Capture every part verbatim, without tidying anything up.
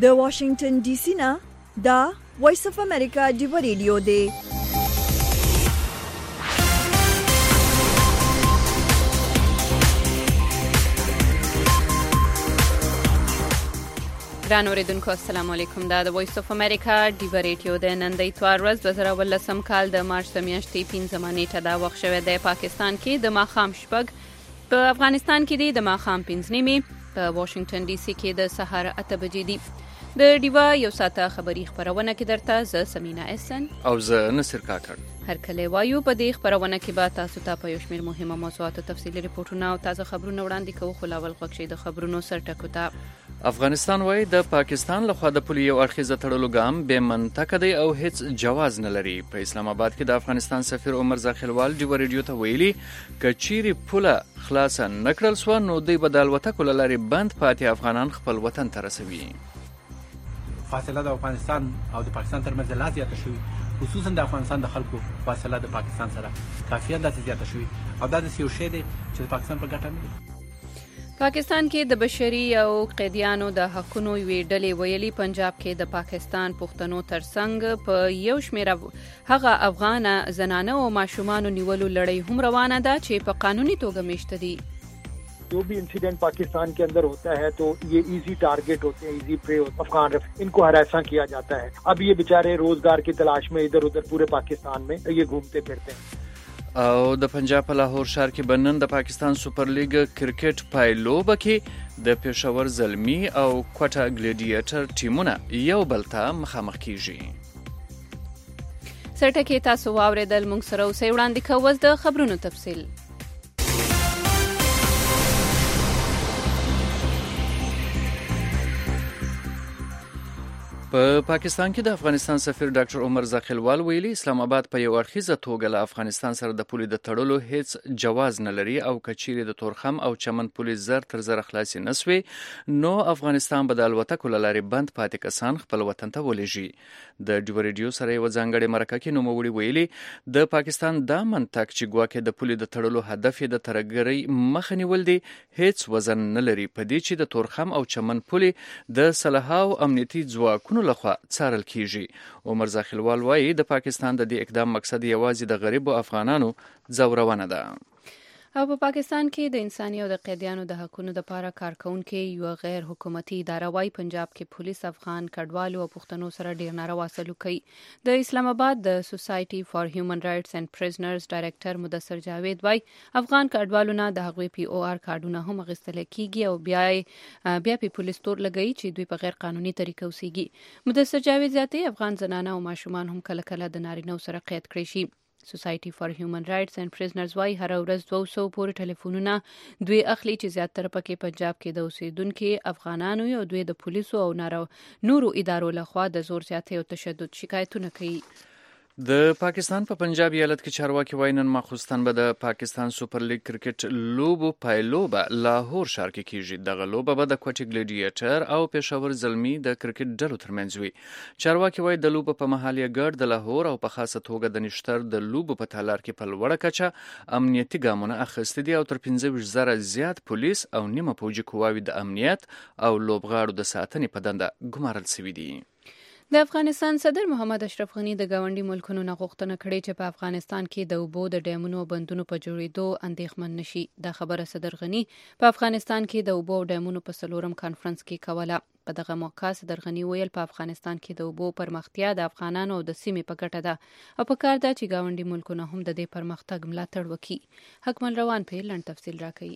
د واشنگټن ډي سي نه دا وایس اف امریکا ډیو ریډیو دی. ګران اوریدونکو السلام علیکم. دا د وایس اف امریکا ډیو ریډیو د نن د اتوار ورځ دوه زره ولسم کال د مارچ د میاشتې پنځمه نیټه دا وخت شوی دی. پاکستان کې د ماښام شپږ، په افغانستان کې دی د ماښام پنځه نیمې، په واشنگټن ډي سي کې د سهار اته بجې دي. د ډیوا یو ساعته خبری خبرونه کې درته زه سمینا احسن او زه نصر کاکړ. هر کله وایو په دې خبرونه کې به تاسو ته په یو شمېر مهمه موضوعاتو تفصیلي رپورټونه او تازه خبرونه وړاندې کوو. خو لاول غوږ شئ د خبرونو سرټکو ته. افغانستان وایي د پاکستان لخوا د پولي یو اړخیزه تړلو ګام بې منطقه دی او هیڅ جواز نه لري. په اسلام آباد کې د افغانستان سفیر عمر زاخیلوال ډیو ریډیو ته ویلي که چیرې پوله خلاصه نه کړل سوه نو دوی به د الوتکو له لارې بند پاتې افغانان خپل وطن ته رسوي. فاصله د افغانستان او د پاکستان ترمنځ لا زیاته شوې، خصوصا د افغانستان د خلکو فاصله د پاکستان سره کافي اندازې زیاته شوې او دا داسې یو شی دی چې د پاکستان په ګټه نه دی. پاکستان کې د بشري او قیدیانو د حقونو یوې ډلې ویلي پنجاب کې د پاکستان پښتنو ترڅنګ په یو شمېر هغه افغان زنانه او ماشومانو نیولو لړۍ هم روانه ده چې په قانوني توګه میشته دي. जो भी इंसिडेंट पाकिस्तान के अंदर होता है तो ये इजी टारगेट होते हैं, इजी प्रे होते हैं, अफगान इनको हरासा किया जाता है. अब ये बेचारे रोजगार की तलाश में इधर उधर पूरे पाकिस्तान में ये घूमते फिरते हैं. او د پنجاب په لاهور ښار کې بنن د پاکستان سوپر لیگ کرکټ پایلوبه کې د پېښور زلمی او کوټه ګلیډیټر ټیمونه یو بل ته مخامخ کیږي. سرټکي تاسو واوریدل، موږ سره اوسئ. وړاندې کوو د خبرونو تفصیل. په پاکستان کې د افغانستان سفیر ډاکټر عمر زاخیلوال ویلي اسلام آباد په یو اړخیزه توګه له افغانستان سره د پولې د تړلو هیڅ جواز نه لري او که چیرې د تورخم او چمن پولې زر تر زره خلاصې نه سوې نو افغانستان به د الوتکو له لارې بند پاتې کسان خپل وطن ته ولېږي. د ډیو ریډیو سره یوه ځانګړې مرکه کې نوموړي ویلي د پاکستان دا منطق چې ګواکې د پولې د تړلو هدف یې د ترهګرۍ مخه نیول دي هیڅ وزن نه لري په دې چې د تورخم او چمن پولې د سلهاو امنیتي ځواکونو لخوا څارل کیږي. عمر زاخیلوال وایي د پاکستان د دې اقدام مقصد یوازې د غریبو افغانانو ځورونه ده. او په پاکستان کې د انساني او د قیدیانو د حقونو لپاره کارکونکي یو غیر حکومتي اداره وايي پنجاب کې پولیس افغان کډوالو او پښتنو سره ډیر ناروا سلوک کوي. د اسلام آباد د سوسایټي فار هیومن رائټس اینڈ پریزنرز ډایریکټر مدثر جاوید وايي افغان کډوالو نه د هغوی پی او آر کارډونه هم اخیستل کیږي او بیا بیا په پولیس تور لګي چې دوی په غیر قانوني طریقو اوسېږي. مدثر جاوید زیاتې افغان زنانه او ماشومان هم کله کله د نارینه سره قید کړی شي. سوسایټي فار هیومن رائټس اینڈ پریزنرز وايي هر ورځ دوه سوه پورې ټلیفونونه دوی اخلي چې زیاتره پکې پنجاب کې د اوسیدونکو افغانانو او دوی د پولیسو او نورو ادارو لخوا د زور زیاتۍ او تشدد شکایتونه کوي. د پاکستان په پنجاب ایالت کې چارواکي وایي نن ماخوستن به د پاکستان سوپر لیگ کرکټ لوبو پایلوبه لاهور ښار کې کیږي. دغه لوبه به د کوټه ګلیډیټر او پېښور زلمی د کرکټ ډلو ترمنځ وي. چارواکي وایي د لوبو په مهال یې ګډ د لاهور او په خاصه توګه د نشتر د لوبو په تالار کې په لوړه کچه امنیتي ګامونه اخیستي دي او تر پنځه ویشت زره زیات پولیس او نیمه پوځي قواوې د امنیت او لوبغاړو د ساتنې په دنده ګمارل شوي دي. د افغانستان صدر محمد اشرف غنی د ګاونډي ملکونو نه غوښتنه کړې چې په افغانستان کې د اوبو د ډیمونو او بندونو په جوړېدو اندېښمن نشي. دا خبره صدر غنی په افغانستان کې د اوبو او ډیمونو په څلورم کانفرنس کې کوله. په دغه موقع صدر غنی ویل په افغانستان کې د اوبو پرمختیا د افغانانو او د سیمې په ګټه ده او په کار ده چې ګاونډي ملکونه هم د دې پرمختګ ملاتړ وکړي. حکمل روان په لړ تفصیل راکوي.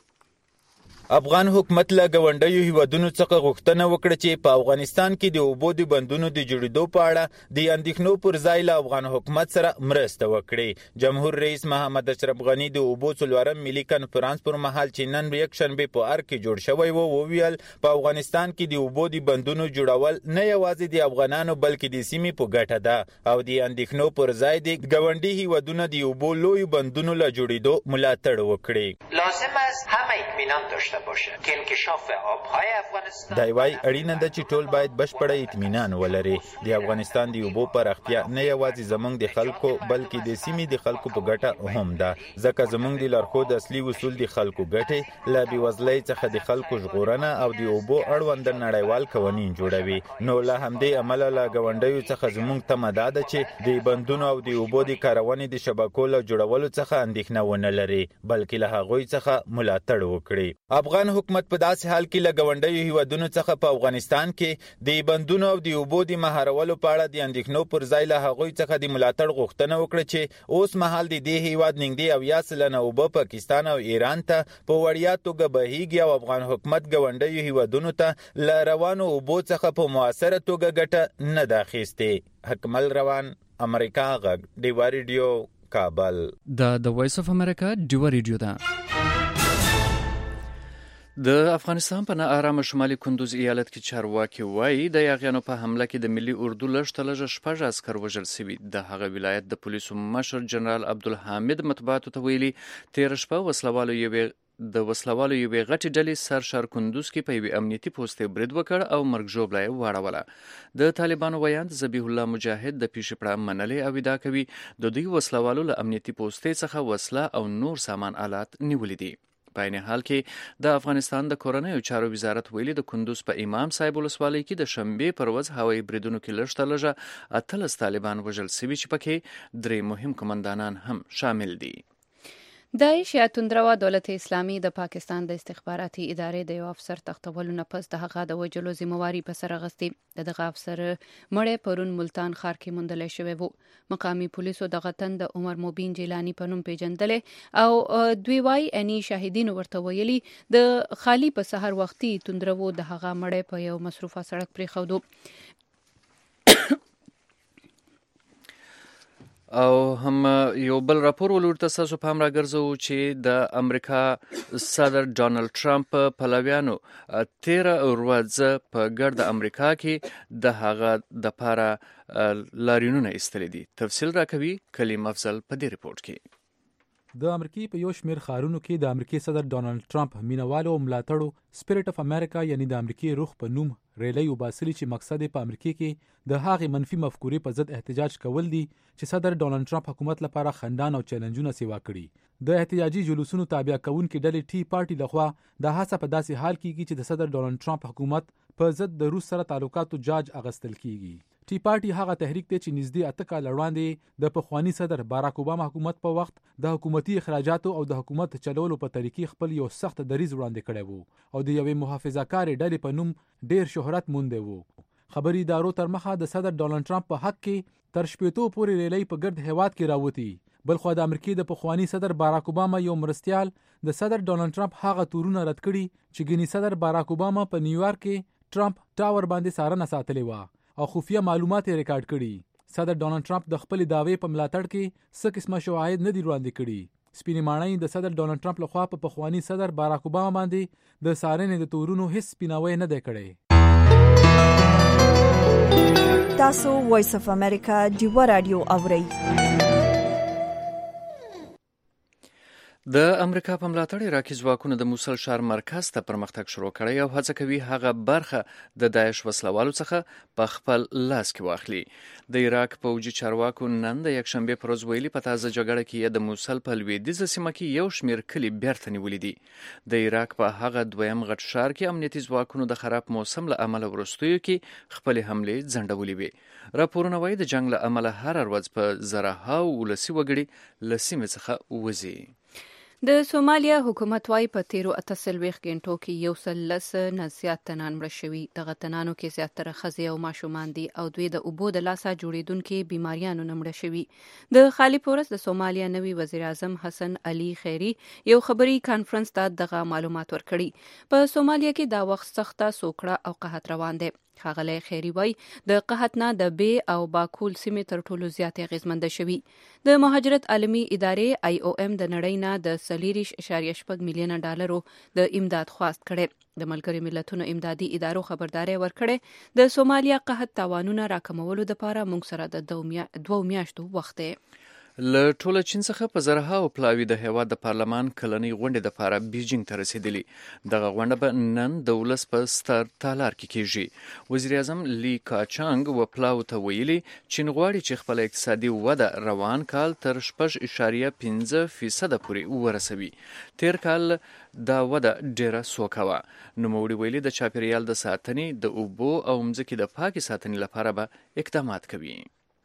افغان حکومت له ګاونډیو هیوادونو څخه غوښتنه وکړه چې په افغانستان کې د اوبو د بندونو د جوړېدو په اړه د اندېښنو پر ځای له افغان حکومت سره مرسته وکړي. جمهور رئیس محمد اشرف غنی د اوبو څلورم ملي کنفرانس پر مهال چې نن یکشنبه په ارګ کې جوړ شوی و وویل په افغانستان کې د اوبو د بندونو جوړول نه یوازې د افغانانو بلکې د سیمې په ګټه ده او د اندېښنو پر ځای د ګاونډي هیوادونو د اوبو لوی بندونو له جوړېدو ملاتړ وکړي. لازم است همه اطمینان داشته داشته باشه که انکشاف آبهای افغانستان دا وایي اړینه ده چې ټول باید بشپړه اطمینان ولري. د افغانستان د اوبو پراختیا نه یوازې زموږ د خلکو بلکې د سیمې د خلکو په ګټه هم ده، ځکه زموږ د لارښود اصلي اصول د خلکو ګټې له بېوزلۍ څخه د خلکو ژغورنه او د اوبو اړوند نړیوال قوانین جوړوي. نو له همدې امله له ګاونډیو څخه زموږ تمه دا ده چې د بندونو او د اوبو د کارونې د شبکو له جوړولو څخه اندېښنه ونه لري، بلکې له هغوی څخه ملاتړ وکړي. افغان حکومت په داسې حال کې له ګاونډیو هیوادونو څخه په افغانستان کې د بندونو او د اوبو د مهارولو په اړه د اندېښنو پر ځای له هغوی څخه د ملاتړ غوښتنه وکړه چې اوس مهال د دې هیواد نږدې اویا سلنه اوبه پاکستان او ایران ته په وړیا توګه بهیږي او افغان حکومت ګاونډیو هیوادونو ته له روانو اوبو څخه په مؤثره توګه ګټه نه ده اخیستې. حکمل روان، امریکا غږ، ډیوا ریډیو، کابل. دا د وایس اف امریکا ډیوا ریډیو ده. د افغانستان په ناارامه شمالي کندوز ایالت کې چارواکي وایي د یاغیانو په حمله کې د ملي اردو لږ ته لږه شپږ عسکر وژل سوي. د هغه ولایت د پولیسو مشر جنرال عبدالحامد مطبوعاتو ته ویلي تېره شپه وسلوالو یوې د وسلوالو یوې غټې ډلې سر شهر کندوز کې په یوې امنیتي پوستې برید وکړ او مرګ ژوبله یې واړوله. د طالبانو ویاند ذبیح الله مجاهد د پیښې په اړه منلې او ادعا کوي د دوی وسلوالو له امنیتي پوستې څخه وسله او نور سامان آلات نیولي دي. په عین حال کې د افغانستان د کورنیو چارو وزارت ویلي د کندوز په امام صاحب ولسوالۍ کې د شنبې پر ورځ هوایي بریدونو کې لږ ته لږه اتلس طالبان وژل سوي چې پکې درې مهم قمندانان هم شامل دي. داعش یا توندروا دولت اسلامي د پاکستان د استخباراتي ادارې د یو افسر تختولو نه پس د هغه د وژلو ذمہواري په سر اخیستې. د دغه افسر مړی پرون ملتان ښار کې موندلی شوی و. مقامي پولیسو دغه تن د عمر مبین جیلانی په نوم پیژندلی او دوی وايي اني شاهدینو ورته ویلي د خالی په سحر وختي توندرو د هغه مړی په یو مصروفه سړک پرېښودو. او هم یو بل راپور ولورته تاسو پام راګرځو چې د امریکا صدر ډانلډ ټرمپ پلویانو تیره ورځ په ګرد امریکا کې د هغه د پاره لاریونونه ایستلي دي. تفصیل راکوي کلیم افضل په دې ریپورت کې. د امریکای په یو شمیر ښارونو کې د امریکای صدر ډانلډ ټرمپ مینوالو او ملاتړو سپیرټ اف امریکا یعنی د امریکای روح په نوم ریلی وباسلي چې مقصد یې په امریکای کې د هغې منفي مفکورې په ضد احتجاج کول دي چې صدر ډانلډ ټرمپ حکومت لپاره خندان او چیلنجونه سیوا کړي. د احتجاجي جلوسونو تابع کوونکې ډلې ټي پارټي لخوا د هڅه په داسې حال کېږي چې د صدر ډانلډ ټرمپ حکومت په ضد د روس سره تعلقاتو جاج اغستل کېږي. ټي پارټي هغه تحریک دی چې نږدې اته کاله وړاندې د پخواني صدر باراک اوباما حکومت په وخت د حکومتي اخراجاتو او د حکومت چلولو په طریقې خپل یو سخت دریځ وړاندې کړی وو او د یوې محافظه‌کارې ډلې په نوم ډیر شهرت موندی وو. خبري ادارو تر مخه د صدر ډانلډ ټرمپ په حق کې تر شپېتو پورې ریلی په ګرد هیواد کې راوتی. بلخو د امریکای د پخواني صدر باراک اوباما یو مرستیال د صدر ډانلډ ټرمپ هغه تورونه رد کړي چې ګنې صدر باراک اوباما په نیویارک کې ټرمپ ټاور باندې څارنه ساتلې وه او خفیه معلومات یې ریکارډ کړي. صدر ډانلډ ټرمپ د خپل دعوی په ملاتړ کې څه قسمه شواهد نه دي وړاندې کړي. سپینې ماڼۍ د صدر ډانلډ ټرمپ لخوا په پخواني صدر باراک اوباما باندې د څارنې د تورونو هیڅ سپیناوی نه دی کړی. تاسو وایس اف امریکا ډیوا رادیو اورئ. د امریکا په ملاتړ عراقي ځواکونو د موصل ښار مرکز ته پرمختګ شروع کړی او هڅه کوي هغه برخه د داعش وسلوالو څخه په خپل لاس کې واخلي. د عراق پوځي چارواکو نن د یکشنبې پر ورځ ویلي په تازه جګړه کې د موصل په لویدیځه سیمه کې یو شمېر کلي بیرته نیولي دي. د عراق په هغه دویم غټ ښار کې امنیتي ځواکونو د خراب موسم له امله وروستیو کې خپلې حملې ځنډولې وې. راپورونه وایي د جنګ له امله هره ورځ په زرهاو ولسي وګړي له سیمې څخه وځي. د سومالیا حکومت وايي په تیرو اته څلوېښت غنټو کې یو سل لس نه زیات تنان مړه شوي. دغه تنانو کې زیاتره ښځې او ماشومان دي او دوی د اوبو د لاسه جوړېدونکې بیماریانو نه مړه شوي. د خالي پورس د سومالیا نوي وزیر اعظم حسن علي خیري یو خبري کانفرنس ته دغه معلومات ورکړي. په سومالیا کې دا وخت سخته سوکړه او قحط روان دی. ښاغلی خیري وایي د قحط نه د بې او باکول سیمې تر ټولو زیاتې اغېزمنده شوي. د مهاجرت عالمي ادارې آی او ایم د نړۍ نه د څلېرویشت اعشاریه شپږ میلیونه ډالرو د امداد خواست کړی. د ملګرو ملتونو امدادي ادارو خبرداری ورکړی د سومالیا قحط تاوانونه راکمولو دپاره موږ سره د دوه میاشتو وخت دی. له ټوله چین څخه په زرهاو پلاوي د هیواد د پارلمان کلنۍ غونډې دپاره بیجینګ ته رسیدلي. دغه غونډه به نن د ولس په ستر تالار کې کیږي. وزیر اعظم لی کاچانګ و پلاو ته ویلي چین غواړي چې خپل اقتصادي وده روان کال تر شپږ اعشاریه پنځه فیصده پورې ورسوي. تیر کال دا وده ډیره سوکه وه. نوموړي ویلي د چاپیریال د ساتنې، د اوبو او مځکې د پاکې ساتنې لپاره به اقدامات کوي.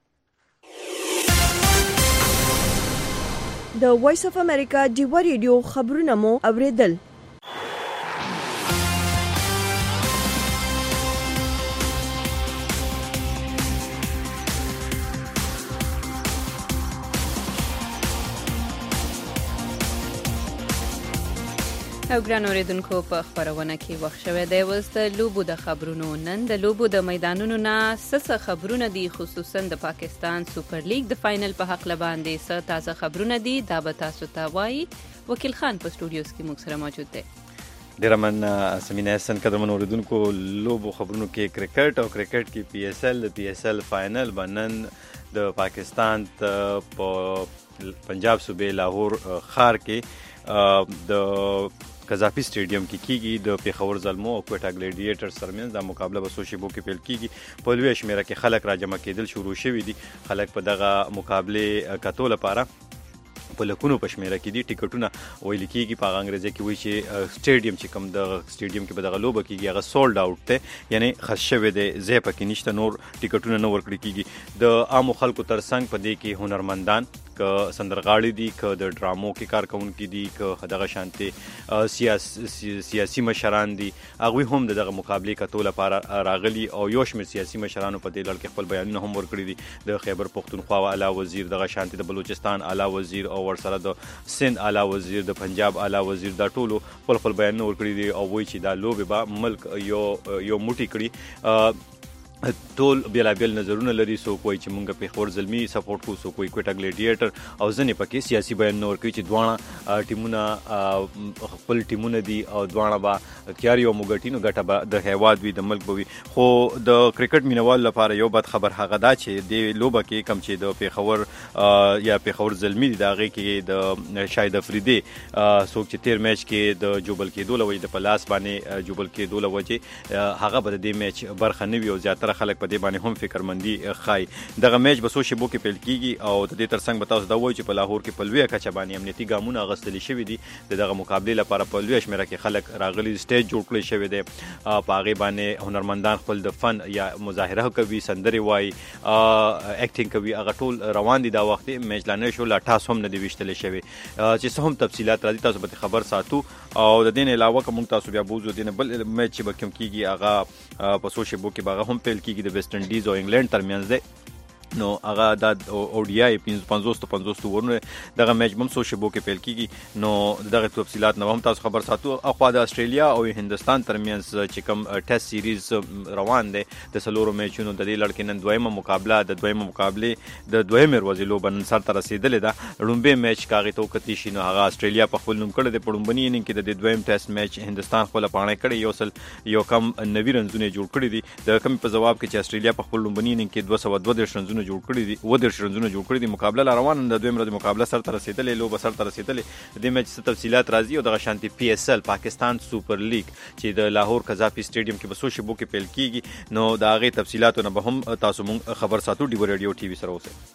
د وایس اف امریکا ډیوا ریډیو خبرونه مو اوریدل. او ګران اوریدونکو په خبرونه کې وخت شوه دی اوس د لوبو د خبرونو. نن د لوبو د میدانونو نه څه خبرونه دي، خصوصا د پاکستان سوپر لیګ د فائنل په حق لباندې څه تازه خبرونه دي، دا به تاسو ته وایي. وکیل خان په سټوډیوز کې موږ سره موجود دی. ډیره مننه سمینه حسن. قدرمن اوریدونکو، لوبو خبرونو کې کرکټ او کرکټ کې پی ایس ال د پی ایس ال فائنل به نن د پاکستان په پنجاب صوبې لاهور ښار کې د قذافي سټیډیم کې کیږي. د پیښور زلمو او کوټا ګلیډیټر سرمنځ دا مقابله به څو شیبو کې پیل کیږي. په لویه شمیره کې خلک راجمع کېدل شروع شوي دي. خلک په دغه مقابله کتو لپاره په لکونو په شمیره کې دي. ټیکټونه ویل کېږي په انګریزي کې وایي چې سټیډیم چې کوم د سټیډیم کې به دغه لوبه کېږي هغه سولډ اوټ دی، یعنی خرڅ شوی دی، ځای پکې نشته، نور ټیکټونه نه ورکړي کېږي. د عامو خلکو ترڅنګ په دې کې هنرمندان که سندرغاړي دي، که د ډرامو کې کارکونکي دي، که دغه شانتي سیاسي سیاسي مشران دي، هغوی هم دغه مقابلې کتو لپاره راغلي او یو شمېر سیاسي مشرانو په دې لړ کې خپل بیانونه هم ورکړي دي. د خیبر پښتونخوا اعلی وزیر، دغه شانتي د بلوچستان اعلی وزیر او ورسره د سند اعلی وزیر، د پنجاب اعلی وزیر، دا ټولو خپل خپل بیانونه ورکړي دي او وایي چې دا لوبې به ملک یو یو موټی کړي. ټول بیلابیل نظرونه لري. څوک وایي چې موږ پیښور زلمي سپورټ کوو، څوک وایي کوټا ګلیډیټر، او ځینې پکې سیاسي بیانونه ورکوي چې دواړه ټیمونه خپل ټیمونه دي او دواړه به کیاري او موګټي، نو ګټه به د هیواد وي، د ملک به وي. خو د کرکټ مینوال لپاره یو بد خبر هغه دا چې د لوبه کې کم چې د پیښور یا پیښور زلمي دي د هغې کې د شاهد افریدي څوک چې تیر میچ کې د جوبل کېدو له وجې د په لاس باندې جوبل کېدو له وجې هغه به د دې میچ برخه نه وي او زیاتره خلک په دې باندې هم فکرمندي ښایي. دغه میچ به څو شیبو کې پیل کیږي او د دې ترڅنګ به تاسو دا وایو چې په لاهور کې په لویه کچه باندې امنیتي ګامونه اخیستل شوي دي. د دغه مقابلې لپاره په لویه شمېره کې خلک راغلي، سټیج جوړ کړی شوی دی، په هغې باندې هنرمندان خپل د فن یا مظاهره کوي، سندرې وایي، اکټینګ کوي، هغه ټول روان دي. دا وخت میچ لا نه شو، لا ټاس هم نه دی ویشتلی شوی. چې څه هم تفصیلات راځي تاسو به خبر ساتو. او د دې نه علاوه که موږ تاسو بیا بوزو دې نه بل میچ چې به کوم کیږي هغه په څو شیبو کې به هغه هم پیل کیږي د ویسټ انډیز او انګلینډ ترمنځ دی. نو هغه د او ډي آی پنځوس ته پنځوس ورونه دغه میچ هم څو شیبو کې پیل کیږي. نو دغه تفصیلات نه هم تاسو خبر ساتو. اخوا د استرالیا او هندستان ترمنځ چې کوم ټیسټ سیریز روان دی د څلورو میچونو د دې لړ کې نن دویمه مقابله د دویمه مقابلې د دویمې ورځې لوبه نن سر ته رسېدلې ده. لومړی میچ که هغې ته وکتلی شي نو هغه استرالیا په خپل نوم کړی دی. په لومبني انینګ کې د دې دویم ټیسټ میچ هندستان خپله پاڼۍ کړې، یو سل یو کم نوي رنزونه جوړ کړي دي. د کمې په ځواب کې چې استرالیا په خپل لومبني انینګ کې دوه سوه دوه دېرش رنزونه جوړ کړي دي و دېرش رنزونه جوړ کړي دي. مقابله لا روانه ده، د دویم ورځې مقابله سر ته رسېدلې، لوبه سر ته رسېدلې. د دې میچ څه تفصیلات راځي او دغه شانتي پی ایس ال پاکستان سوپر لیګ چې د لاهور قذافي سټیډیم کې په څو شیبو کې پیل کیږي، نو د هغې تفصیلاتو نه به هم تاسو مونږ خبر ساتو. ډیو ریډیو ټي وي سره اوسئ.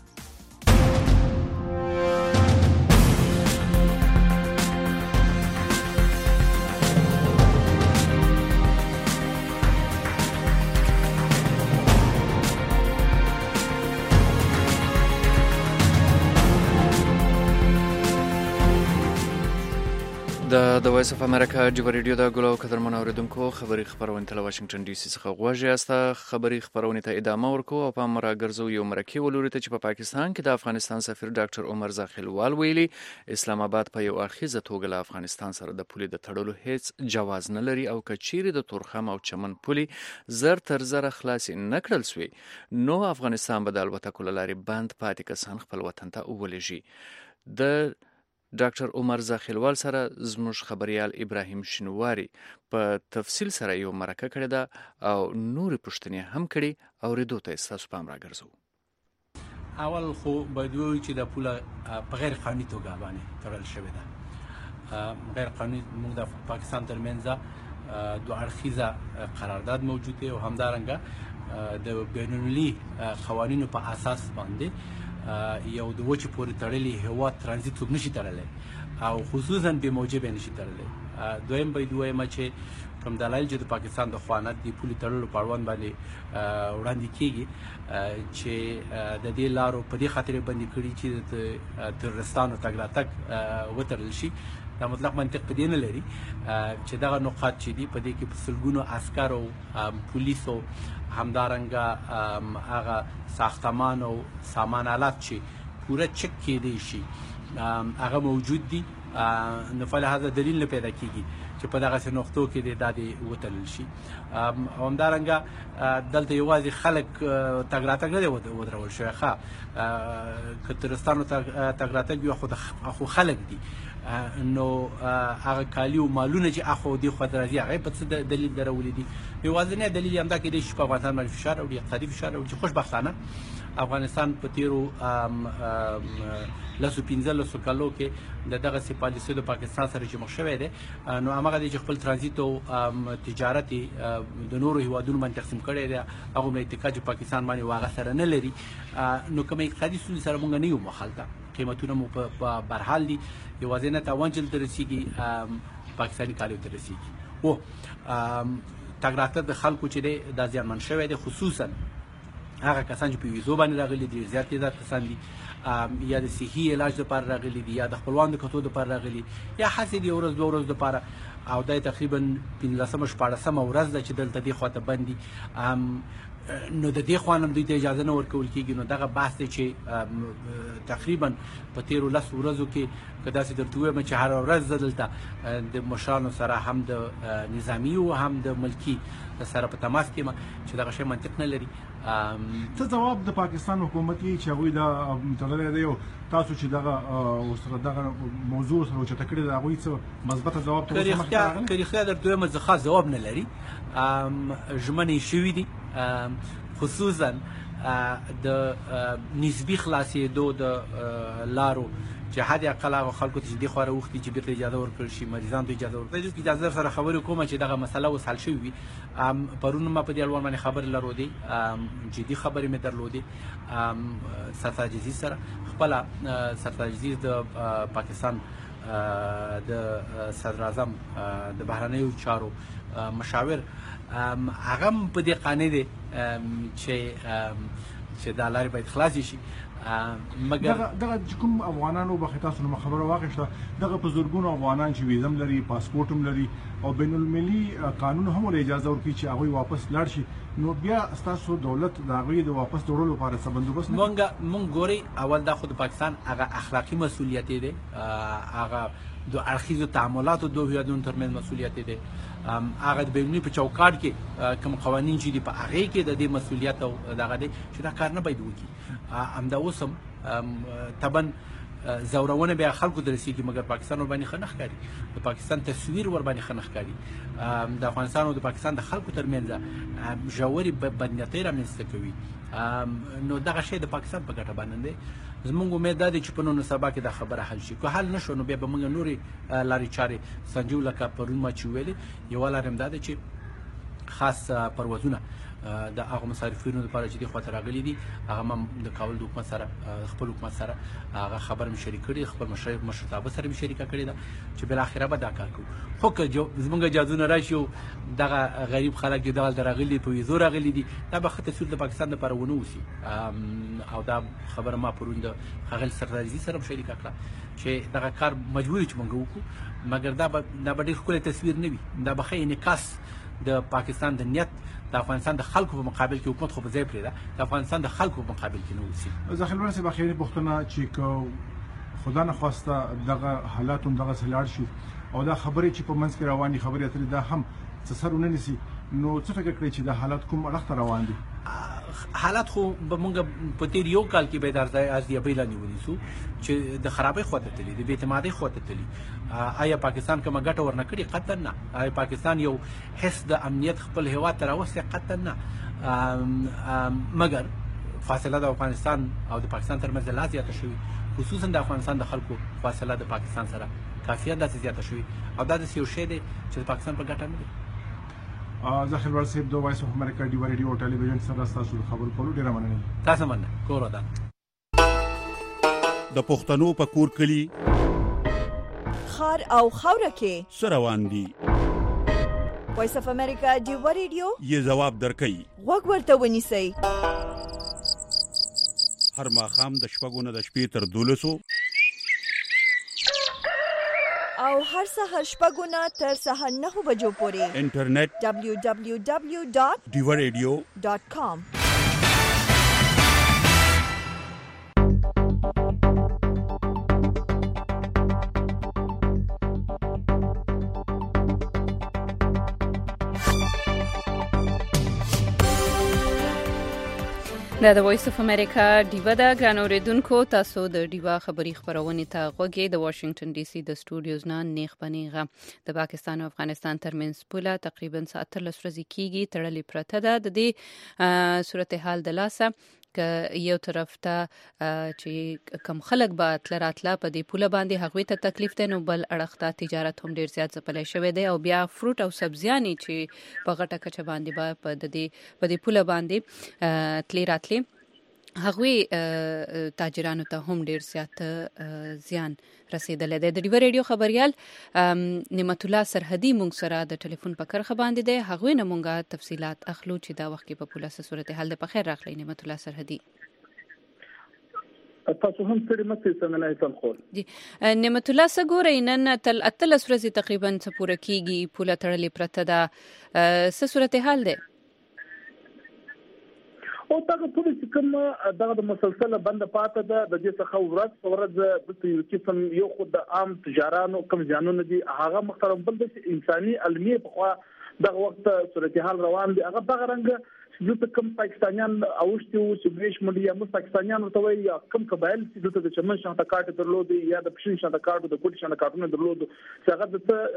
د وایس اف امریکا ډیو ریډیو د ګلو قدرمن اوریدونکو خبري خبرونه ته واشنگټن ډي سي څخه غوږی یاست. خبري خبرونه ته ادامه ورکو او په امر راګرځو یو مرکه ولوري ته چې په پاکستان کې د افغانستان سفیر ډاکټر عمر زاخیلوال ویلي اسلام آباد په یو اړخیزه توګه له افغانستان سره د پولې د تړلو هیڅ جواز نه لري او کچيري د تورخم او چمن پولې زر تر زر خلاص نه کړل سوی نو افغانستان به د الوتکو لاري بند پاتې کسان خپل وطن ته ولېږي. د ډاکټر عمر زاخیلوال سره زموږ خبريال ابراهیم شنواری په تفصیل سره یو مرکه کړې ده او نورې پوښتنې هم کړې او ریدو ته تاسو پام راګرځو. اول خو باید ووایو چې د پوله په غیر قانوني توګه باندې تړل شوې ده. غیر قانوني موږ د پاکستان ترمنځ دوه اړخیزه قرارداد موجود دی او همدارنګه د بین المللي قوانینو په اساس باندې یو د وچې پورې تړلي هېواد ترانزیت څوک نشي تړلی او خصوصا بې موجبه نشي تړلی. دویم باید ووایم چې کوم دلایل چې د پاکستان د خوا نه د پولې تړلو په اړوند باندې وړاندې کېږي چې د دې لارو په دې خاطر بندي کړي چې د ترورستانو تګ راتګ وتړل شي. دا مطلق منطق په دې نه لري چې دغه نقاط چې دي په دې کې په سلګونو عسکرو پولیسو همدارنګه هغه ساختمان او سامان آلات چې پوره چک کېدی شي هغه موجود دي. نو فلهذا دلیل نه پیدا کیږي چې په دغه نقطو کې د دادې وتلل شي. همدارنګه دلته یوازې خلک تګ راتګ نه دی ودرول شوی، ښه که ترستانو تګ راتګ وي خو خلک دي، نو هغه کالي او مالونه چې اخو دي خو درځي هغه په څه دلیل درولې دي. یوازینی دلیل هم دا کې دی چې په افغانستان باندې فشار او اقتصادي فشار او چې خوشبختانه افغانستان په تیرو لسو پنځلسو کالو کې د دغه سي پالیسي د پاکستان سره چې مخ شوی دی، نو هغه دی چې خپل ترانزیت او تجارت د نورو هیوادونو باندې تقسیم کړی دی. هغه مې اتکا چې پاکستان باندې واغه سره نه لري، نو کوم اقتصادي ستونزې سره مونږ نه یو مخالفه. قیمتونه مو په برحال دي، یوازې نه تاوان چې ته رسیږي پاکستاني کالیو ته رسیږي. او تګ راتګ د خلکو چې دی دا زیانمن شوی دی، خصوصا هغه کسان چې په ویزو باندې راغلي دي، زیات تعداد کسان دي، یا د صحي علاج لپاره راغلي دي، یا د خپلوان د کتو لپاره راغلي، یا حسي دي ورځ دوه ورځې لپاره، او دا تقریبا پنځلسمه شپاړسمه ورځ ده چې دلته دې خواته بندي. نو د دې خوا هم دوی ته اجازه نه ورکول کېږي. نو دغه بحث دی چې تقریبا په تیرو لسو ورځو کې که داسې درته ووایم چې هره ورځ زه دلته د مشرانو سره هم د نظامي او هم د ملکي سره په تماس کې یم چې دغه شی منطق نه لري. څه ځواب د پاکستان حکومت یې چې هغوی دا تړلی دی او تاسو چې دغه ورسره دغه موضوع سره اوچته کړې ده، هغوی څه مثبته ځواب ته که رښتیا درته ووایم زه خاص ځواب نه لري. ژمنې شوي دي، خصوصا د نسبي خلاصېدو د لارو چې حد اقل هغه خلکو ته چې دې خوا راوښتي چې بیرته اجازه ورکړل شي، مریضانو ته اجازه ورکړل شي. اجازه سره خبرې کوم چې دغه مسله اوس حل شوې وي. پرون ما په دې اړوند باندې خبرې لرودې، جدي خبرې مې درلودې سرفراز عزیز سره. خپله سرفراز عزیز د پاکستان د صدر اعظم د بهرنیو چارو مشاور، هغه هم په دې قانع دی چې چې دا لارې باید خلاصې شي. مګر دغه کوم افغانانو به تاسو نو خبره واخیسته، دغه په زورګونو افغانان چې ویزم لري، پاسپورت هم لري او بین المللي قانون هم له اجازه ورکړي چې هغه واپس لاړ شي، نو بیا تاسو دولت د هغه د واپس وړلو لپاره څه بندوبست نه؟ مونږ مونږ ګوري اول دا خود پاکستان هغه اخلاقی مسؤلیت دی، هغه د اړخیزو تعاملاتو دوه هیوادونو ترمنځ مسؤلیت دی، هغه د بین المللي په چوکاټ کې کوم قوانین چې دي په هغې کې د دې مسؤلیت او دغه دی چې دا کار نه باید وکړي. همدا اوس هم طبعا زورونه بیا خلکو ته رسېږي، مګر پاکستان ور باندې ښه نه ښکاري، د پاکستان تصویر ور باندې ښه نه ښکاري. د افغانستان او د پاکستان د خلکو ترمنځ ژورې بدنیتۍ رامنځته کوي. نو دغه شی د پاکستان په ګټه باندې دی. زموږ امید دا دی چې په نن سبا کې دا خبره حل شي. که حل نه شو نو بیا به موږ نورې لارې چارې سنجو، لکه پرون ما چې ویلې، یوه لار هم دا ده چې خاص پروازونه د هغه مصارفینو لپاره چې دې خواته راغلي دي، هغه هم د کابل د حکومت سره خپل حکومت سره هغه خبره مې شریک کړې، خپل مشرتابه سره مې شریکه کړې ده چې بالاخره به دا کار کوو. خو که زموږ اجازونه راشي او دغه غریب خلک چې دغلته راغلي په ویزو راغلي دي، دا به ښه تصویر د پاکستان لپاره ونه اوسي. او دا خبره ما پرون د ښاغلي سردار عزیز سره هم شریکه کړه چې دغه کار مجبور چې موږ وکړو، مګر دا به دا به ډېر ښکلی تصویر نه وي، دا به ښه انعکاس د پاکستان د نیت د افغانستان د خلکو په مقابل کې حکومت خو په ځای پرېږده، د افغانستان د خلکو په مقابل کې نه اوسي. ذخیرالله صاحب اخري پوښتنه چې خدا نه خواسته دغه حالات هم دغسې لاړ شي او دا خبرې چې په منځ کې روانې خبرې اترې دا هم څه سر ونه نیسي، نو څه فکر کړئ چې دا حالات کوم اړخ ته روان دي؟ حالات خو به موږ په تیر یو کال کې به د ارزیابۍ لاندې ونیسو چې د خرابۍ خواته تللي، د بې اعتمادۍ خواته تللي. آیا پاکستان کومه ګټه ورنه کړې؟ قطعا نه. آیا پاکستان یو حس د امنیت خپل هیواد ته راوستی؟ قطعا نه. مګر فاصله د افغانستان او د پاکستان ترمنځ لا زیاته شوې، خصوصا د افغانستان د خلکو فاصله د پاکستان سره کافیه داسې زیاته شوې او دا داسې یو شی دی چې د پاکستان په ګټه نه دی. ذخیروال صاحب د وایس اف امریکا ډیوا ریډیو او ټلویزیون سره تاسو خبرو کولو ډیره مننه. تاسو مننه. کور ودان. د پښتنو په کور کلی خار او خاوره کې سروان دي. وایس اف امریکا ډیوا ریډیو یې جواب درکړي. وګ ورته ونیسئ. هر ماښام د شپږو نه د شپې تر دولسو او هر سهار شپږو نه تر سهار نهو بجو پورې انټرنیټ دبلیو دبلیو دبلیو ډاٹ ډیوا ریډیو ډاٹ کام. دا د وایس اف امریکا ډیوا دا ګران اوریدونکو، تاسو د ډیوا خبری خبرونه ته غوږی د واشنگټن ډي سي د سټوډیوز نه نیغ پنیغه د پاکستان او افغانستان ترمنځ پوله تقریبا ساعت لس ورځې کیږي تړلې پرته ده. د دې صورتحال د لاسه ک یو طرف ته چې کم خلک به تل راتله په دې پوله باندې هغوی ته تکلیف دی، نو بل اړخ ته تجارت هم ډیر زیات ځپلی شوی دی او بیا فروټ او سبزیانې چې په غټه کچه باندې به په دې په دې پوله باندې تلې راتلې هغوی تاجرانو ته هم ډیر زیات زیان رسیدلی دی. د ډیوا ریډیو خبریال نعمت الله سرحدي مونږ سره د ټلیفون په کرخه باندې دی، هغوی نه مونږه تفصیلات اخلو چې دا وخت کې په پوله څه صورتحال دی. په خیر راغلی نعمت الله سرحدي. تاسو هم ستړي مه څنګه نه تل خور جی نعمت الله سګورې نن تل اتلس ورځې تقریبا څه پوره کیږي پوله تړلې پرته ده، څه صورتحال دی؟ او دغه ټول چې کوم دغه د مسلسله بند پاتې ده د دې څخه ورځ په ورځ د یو قسم یو خود د عام تجارانو کم ځانونه دي هغه محترم بل د انساني علمي په خوا دغه وخت صورتحال روان دي. هغه دغه رنګ چې کوم پاکستانیان اوښتي وو چې بریش مډیا مو پاکستانیان ورته وایي یا کوم قبایل چې د چمن شاته کاټ درلود یا د پښین شاته کاټ د کوټ شاته کاټونه درلود چې هغه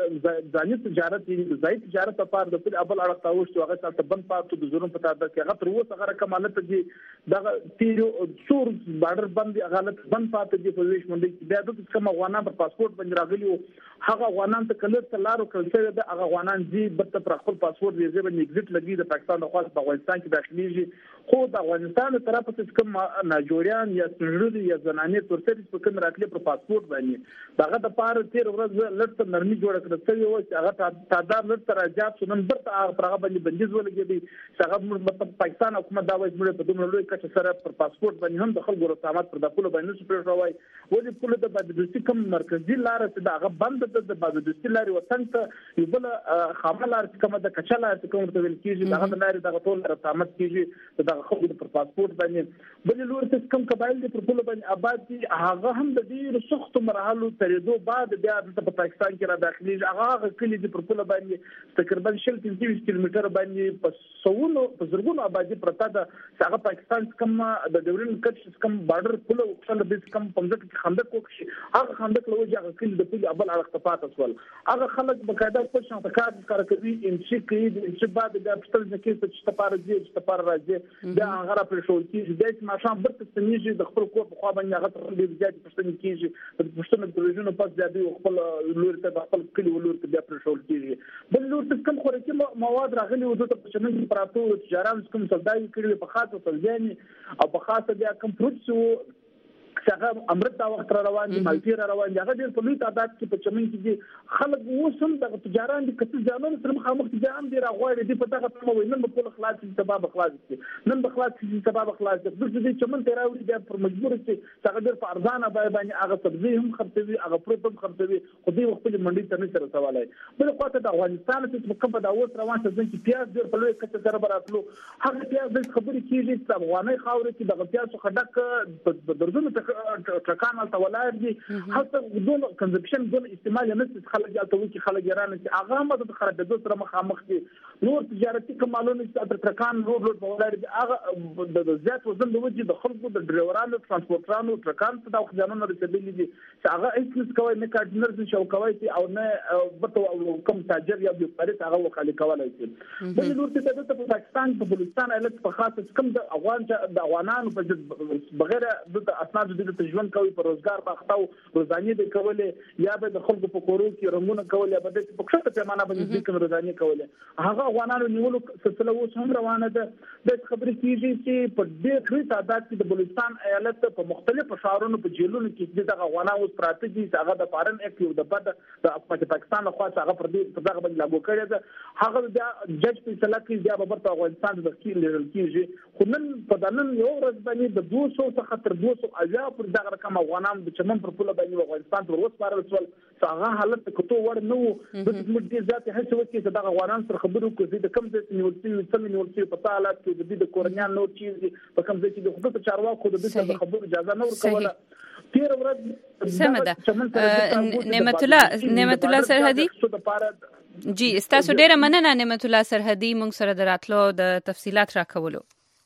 د ځاني تجارت د ځای تجارت لپاره د خپل ابل اړه تاوښت هغه څه بند پاتو د زورم په تابع کې هغه تر اوسه هغه کمالت دي دغه تیرو څور بارډر بند هغه بند پاتې دي په ویش مډیا کې بیا د کوم افغانان پر پاسپورت باندې راغلي هغه افغانان ته کلر ته لارو کړل د هغه افغانان دي برته پر خپل پاسپورت یې ځبه نیگزیټ لګي د پاکستان د خاص په افغانستان کې داخليږي خو د افغانستان طرف څخه کوم ناجوریان یا سنجري یا زنانې ترڅ په کوم راتلې پر پاسپورت باندې دغه د پاره تیر ورځ لټ نرمي جوړ کړل چې و چې هغه تعداد لټ راځي چې نن برته هغه پرغه باندې بندیز ولګي چې هغه مطلب پاکستان حکومت دا وایي چې په دومره لوی کچه سره پر پاسپورت باندې هم د خلکو رسامات پر داخله باندې سپېړ راوي ولې پوله د بادوستي کوم مرکزی لار چې دغه بند د بادوستي لاري وطن ته یو بل خاملار کوم د کچلا کوم ته ویل کیږي دغه لاري دغه ټول رسامت کیږي دغه خلکو پر پاسپورت باندې بل لور څه کوم قبایل د پر پوله باندې آباد دي هغه هم د ډیر سخت مرحلو ترېدو بعد بیا د پاکستان کې را داخلي هغه کلی د پر پوله باندې تقریبا شل پنځه کیلومتر باندې په سونو په زرګونو آبادی پرته ده هغه پاکستان کوم د ډیورن کټ کوم بارډر پوله وکړل د کوم پمځک خندق وکړي هغه خندق لوجه هغه کلی د پوله ابل اړه تفاته سول هغه خلک بقاعده په شان کار کار کوي ان شي کې د چې بعد د پټل ځکه چې تپاره دي چې تپاره راځي دا هغه پر شو کیږي د ماشام برته سنيږي د خپل کور په خوا باندې هغه تر دې زیات پښتني کیږي د پښتنو تلویزیون په ځای خپل لور ته خپل کلی ولور ته بیا پر شو کیږي بل لور ته کوم خوراکي مواد راغلي وو ته په چمن پراتو تجاران کوم سوداګري کړي په خاطر سلجاني او په خاطر بیا کوم فروټس څنګه امرت دا وخت را روان دي مالټي را روان دي هغه ډېر په لوی تعداد کې په چمن کې دي خلک اوسم د تجاران دي کته ځانونه سره مخامخ تجاران دي راغواړي دي په دغه تمه وي نن په خلاص دي سبب خلاص دي نن په خلاص دي سبب خلاص دي د دې چمن ته راوړي بیا پر مجبور دي څنګه ډېر په ارزانه باندې هغه سبزي هم خرڅوي هغه پروت هم خرڅوي خو دې وخت په منډي ته نه سره سوالای بل خواته د افغانستان چې کوم په داوس روان څه چې پیاز ډېر په لوی کچه سره براتلو هغه پیاز د خبرې کیږي چې افغاني خاورې کې د پیاز خډک په درځنه ټرکان هلته ولاړ دي هلته دون کنزمپشن دون استعمال نه څه خلک هلته وایي چې خلک ایران چې هغه هم د خرابېدو سره مخامخ دي نور تجارتي کمالونه چې د ټرکان روډ روډ ولاړ دي هغه د زیات وزن د وجې د خلکو د ډرایورانو ترانسپورټرانو ټرکان ته د خزانونو رسېدلي دي چې هغه هیڅ کوي نه کارډینر نشي کولی او نه بته کوم تاجر یا بیوپاریت هغه وکالي کولی شي بل نور څه د پاکستان په بلوچستان ایالت په خاص کوم د افغان د افغانانو په بغیر د اسناد د تجوین کوي په روزګار باختو روزاني د کولې یا به د خلکو په کورو کې رنګونه کول یا به د پښتو پیمانه باندې ذکر روزاني کولې هغه افغانانو نیولو سلسله اوس هم روانه ده د خبرې کیږي چې په ډېر لوی تعداد کې د بلوچستان ایالت په مختلفو ښارونو په جیلونو کې د افغانانو پراته دي هغه د فارن اکټ یو د بد د پاکستان خوا هغه پر دې په دغه باندې لاګو کړی ده هغه د جج په اصطلاح کې بیا به په افغانستان د تخیل لرل کیږي خو نن په دنن یو ورځ باندې د دوه سوه څخه تر دوه سوه اویا پر دغه رقم افغانان د چمن پر پوله باندې افغانستان ته وسپارل شول هغه حالت کته ور نه وو د موږ دې ذات هڅه وکړي چې دغه افغانان سره خبرو کوي د کم ځای نیولتي څه نیولتي په حالت کې د دې کورنیان نو چیز په کم ځای کې د خپل چارواکو د دې خبرو اجازه نه ورکوله تیر ورځ سمده نعمت الله نعمت الله سرحدي جی ستاسو ډیره مننه نعمت الله سرحدي موږ سره د راتلو د تفصيلات راکولو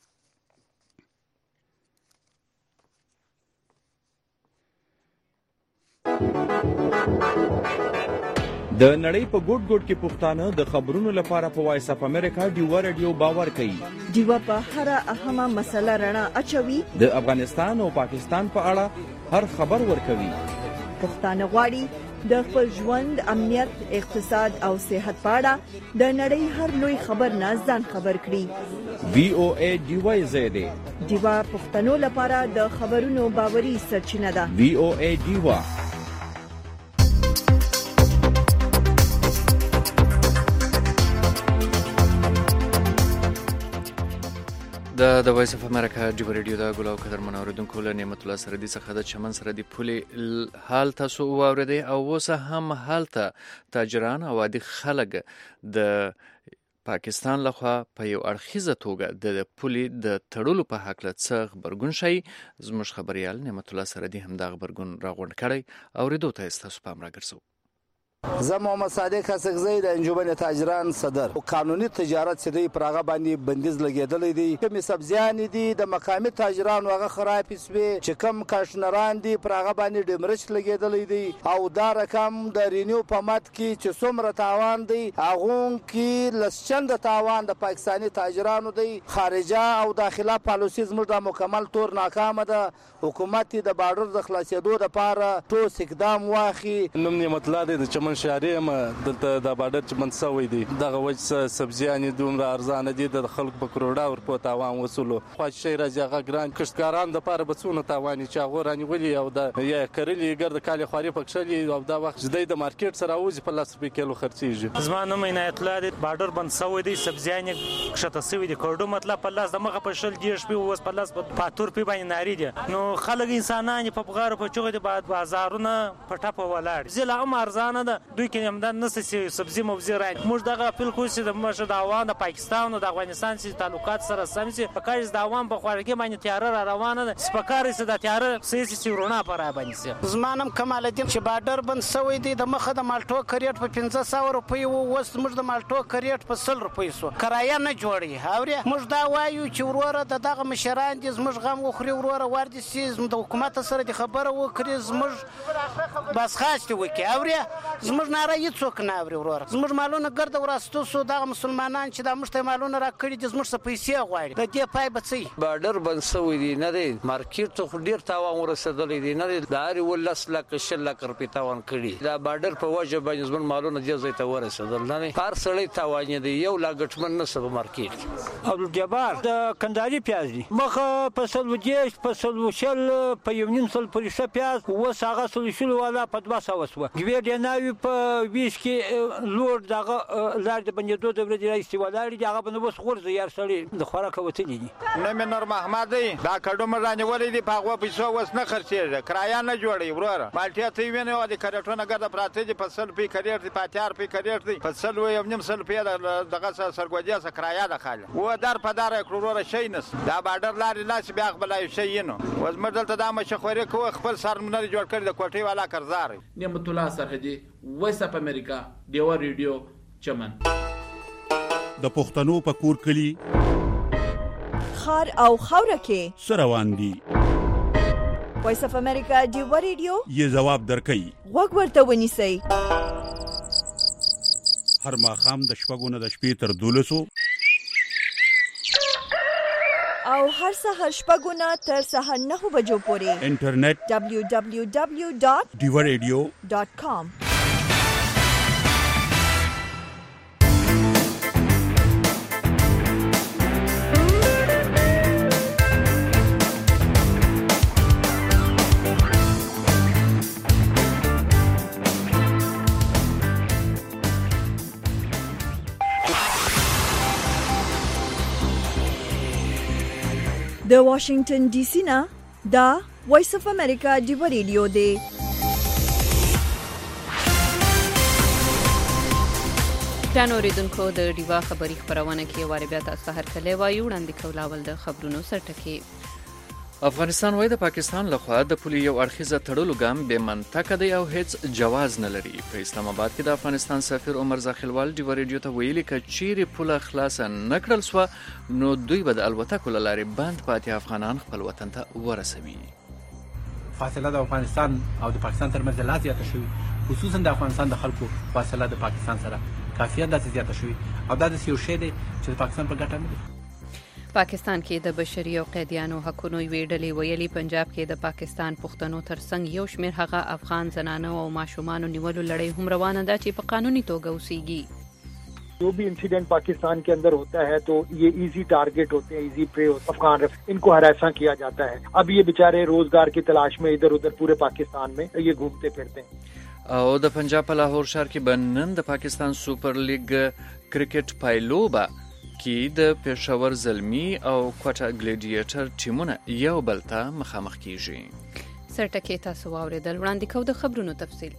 د نړۍ په ګوټ ګوټ کې پښتانه د خبرونو لپاره په وایس اف امریکا ډیوا رادیو باور کوي ډیوا په هر اهمه مسله رڼا اچوي د افغانستان او پاکستان په اړه هر خبر ورکوي پښتانه غواړي د خپل ژوند امنیت اقتصاد او صحت په اړه د نړۍ هر لوی خبر نه ځان خبر کړي وی او ای ډیوا زیاده ډیوا پښتنو لپاره د خبرونو باوري سرچینه ده وی او ای ډیوا د د وایس اف امریکا ډیو ریډیو دا ګلاو قدر منوردونکو له نعمت الله سردي څخه د چمن سردي پولې حال تاسو واوریدي او اوسه هم حالته تاجران او عادي خلک د پاکستان لخوا په یو اړخیزه توګه د پولې د تړلو په حق له څه خبرګون شي زموږ خبريال نعمت الله سردي هم دا خبرګون راغونډ کړی او ریدو ته تاسو پام راګرځو زه محمد صادق حسکزی د انجمن تاجران صدر او قانوني تجارت چې دی پراغه باندې بندیز لګیدلې دي کوم سبزیان دي د مقامي تاجران هغه خراب سوي چې کم کاشنران دي پراغه باندې ډمرش لګیدلې دي او دا رقم د رینیو په مات کې چې څومره تاوان دی هغه کې لسچند تاوان د پاکستاني تاجرانو دی خارجه او داخله پالیسي زموږ د مکمل تور ناکامه ده حکومت د بارډر د خلاصېدو لپاره ټوس اقدام واخی نوم نعمت الله د چمن شهري ما دلته د بارډر چې منسوي دي دغه وجه سبزیان دومره ارزانه دي د خلک په کروڑا ور په تاوان وصولو خو شي راځي هغه ګران کشتکاران د پاره بڅونه تاوان چې هغه رانی ولي او د یا کرلی ګرد کالي خوري پکشلي او دا وخت د د مارکیټ سره اوځي په لاس په کیلو خرڅيږي زما نوم عنایت الله د بارډر منسوي دي سبزیان کښته سوي دي کوډو مطلب په لاس د مخه په شل دیش په اوس په لاس په پاتور په باندې ناری دي نو خلک انسانان په بغار په چوغه دي بعد بازارونه پټه په ولاړ زله هم ارزانه ده دوی کې همدان نسسي سبزي مبزي راځي موږ دغه خپل کوشش د مشه د اوان د پاکستان او د افغانستان سره تعلقات سره سم سي په کارز د اوان په خوارګي باندې تیار را روانه ده سپکار سره د تیار سيسي سيرونه پر باندې سي زمانم کمال الدین چې بارډر بند سوي دي د مخه د مالټو کریټ په پنځه سوه روپۍ وو وس موږ د مالټو کریټ په سل روپۍ سو کرایه نه جوړي هاوري موږ دا وایو چې وروره د دغه مشران دي زموږ غم وخوري وروره واردي سي د حکومت سره د خبره وکړي زموږ بس خاصه وکي اوري زموږ ناره هیڅوک نه اوري ورور زموږ مالونه ګرد ورستو سو د مسلمانان چې د مشته مالونه راکړي د زموږ څخه پیسې غواړي د دې پای بچي بارډر بند سوي دي نه دی مارکیټ ته ډیر تاوان ورسېدلې دي نه دی د هر ولس لک شل لک روپۍ تاوان کړي دا بارډر په وجه باندې زموږ مالونه دې ځای ته ورسېدل نه دی هر سړی تاوان دی یو لا ګټمن نه سبا مارکیټ عبدالجبار د کندهاري پیاز دي مخه په سلوجیش په سلوشل په یو نیم سل پرې شه پیاز اوس هغه سلوشل والا په دوه سوه سوه ګویر ډیناوي په ویش کې لوړ دغه لار د بندېدو د ورځې راهیسې ولاړې دي، هغه به نو اوس غورځي یار سړی د خوراکه وتلي دي. نوم یې نور محمد دی. دا کډو مې رانیولې دي، په هغو پیسو اوس نه خرڅېږي، کرایه نه جوړوي وروره. مالټې ته یې وینې او د کریټونه ګرده پراته دي، په سل روپۍ کریټ دی، په اتیا روپۍ کریټ دی، په سل یو نیم سل روپۍ دغه سرګوجیا څه کرایه ده خالي. و در په دار یې کړو وروره شی نشته. دا باډر لارې لاس بیا خپله یو شی یې نو اوس موږ دلته دا مشخوري کوو، خپل سر نه دی جوړ کړی د کوټې والا قرضدار. نعمت الله سرحدي، وایس اپ امریکا، ډیوا ریډیو چمن. د پښتنو په کور کلی خار او خوره کې سروان دي. وایس اپ امریکا ډیوا ریډیو یې جواب درکړي، وګ ورته ونیسئ. هر ماښام د شپږو نه د شپې تر دولسو او هر سهار شپږو نه تر سهار نهو بجو پورې انټرنیټ دبلیو دبلیو دبلیو ډاٹ ډیوا ریډیو ډاٹ کام. د واشنگټن ډي سي نه دا وایس اف امریکا ډیوا ریډیو دی. ګرانو اوریدونکو، د ډیوا خبري خبرونه کې واره بیا تاسو ته هرکلی وایو. وړاندې کولاول د خبرونو سرټکي. افغانستان وایي د پاکستان لخوا د پولي یو اړخیزه تړلو ګام بې منطقه دی او هیڅ جواز نه لري. په اسلام آباد کې د افغانستان سفیر عمر زاخیلوال ډیوا ریډیو ته ویلي که چیرې پوله خلاصه نه کړل سوه نو دوی به د الوتکو له لارې بند پاتې افغانان خپل وطن ته ورسوي. فاصله د افغانستان او د پاکستان ترمنځ لا زیاته شوې، خصوصا د افغانستان د خلکو فاصله د پاکستان سره کافي اندازې زیاته شوې او دا داسې یو شی دی چې د پاکستان په ګټه نه دی. پاکستان کې د بشري او قیدیانو حقونو یوې ډلې ویلي پنجاب کې د پاکستان پښتنو ترڅنګ یو شمېر هغه افغان زنانو او ماشومانو نیولو لړۍ هم روانه ده چې په قانوني توګه اوسېږي. जो भी इंसिडेंट पाकिस्तान के अंदर होता है तो ये इजी टारगेट होते हैं, इजी प्रे होते हैं, अफगान इनको हरासा किया जाता है. अब ये बेचारे रोजगार की तलाश में इधर उधर पूरे पाकिस्तान में ये घूमते फिरते हैं. او د پنجاب په لاهور ښار کې به نن د پاکستان سوپر لیگ کرکټ پایلوبه کې د پېښور زلمي او کوټه ګلیډیټر ټیمونه یو بل ته مخامخ کیږي. سرټکي تاسو واوریدل. وړاندې کوو د خبرونو تفصیل.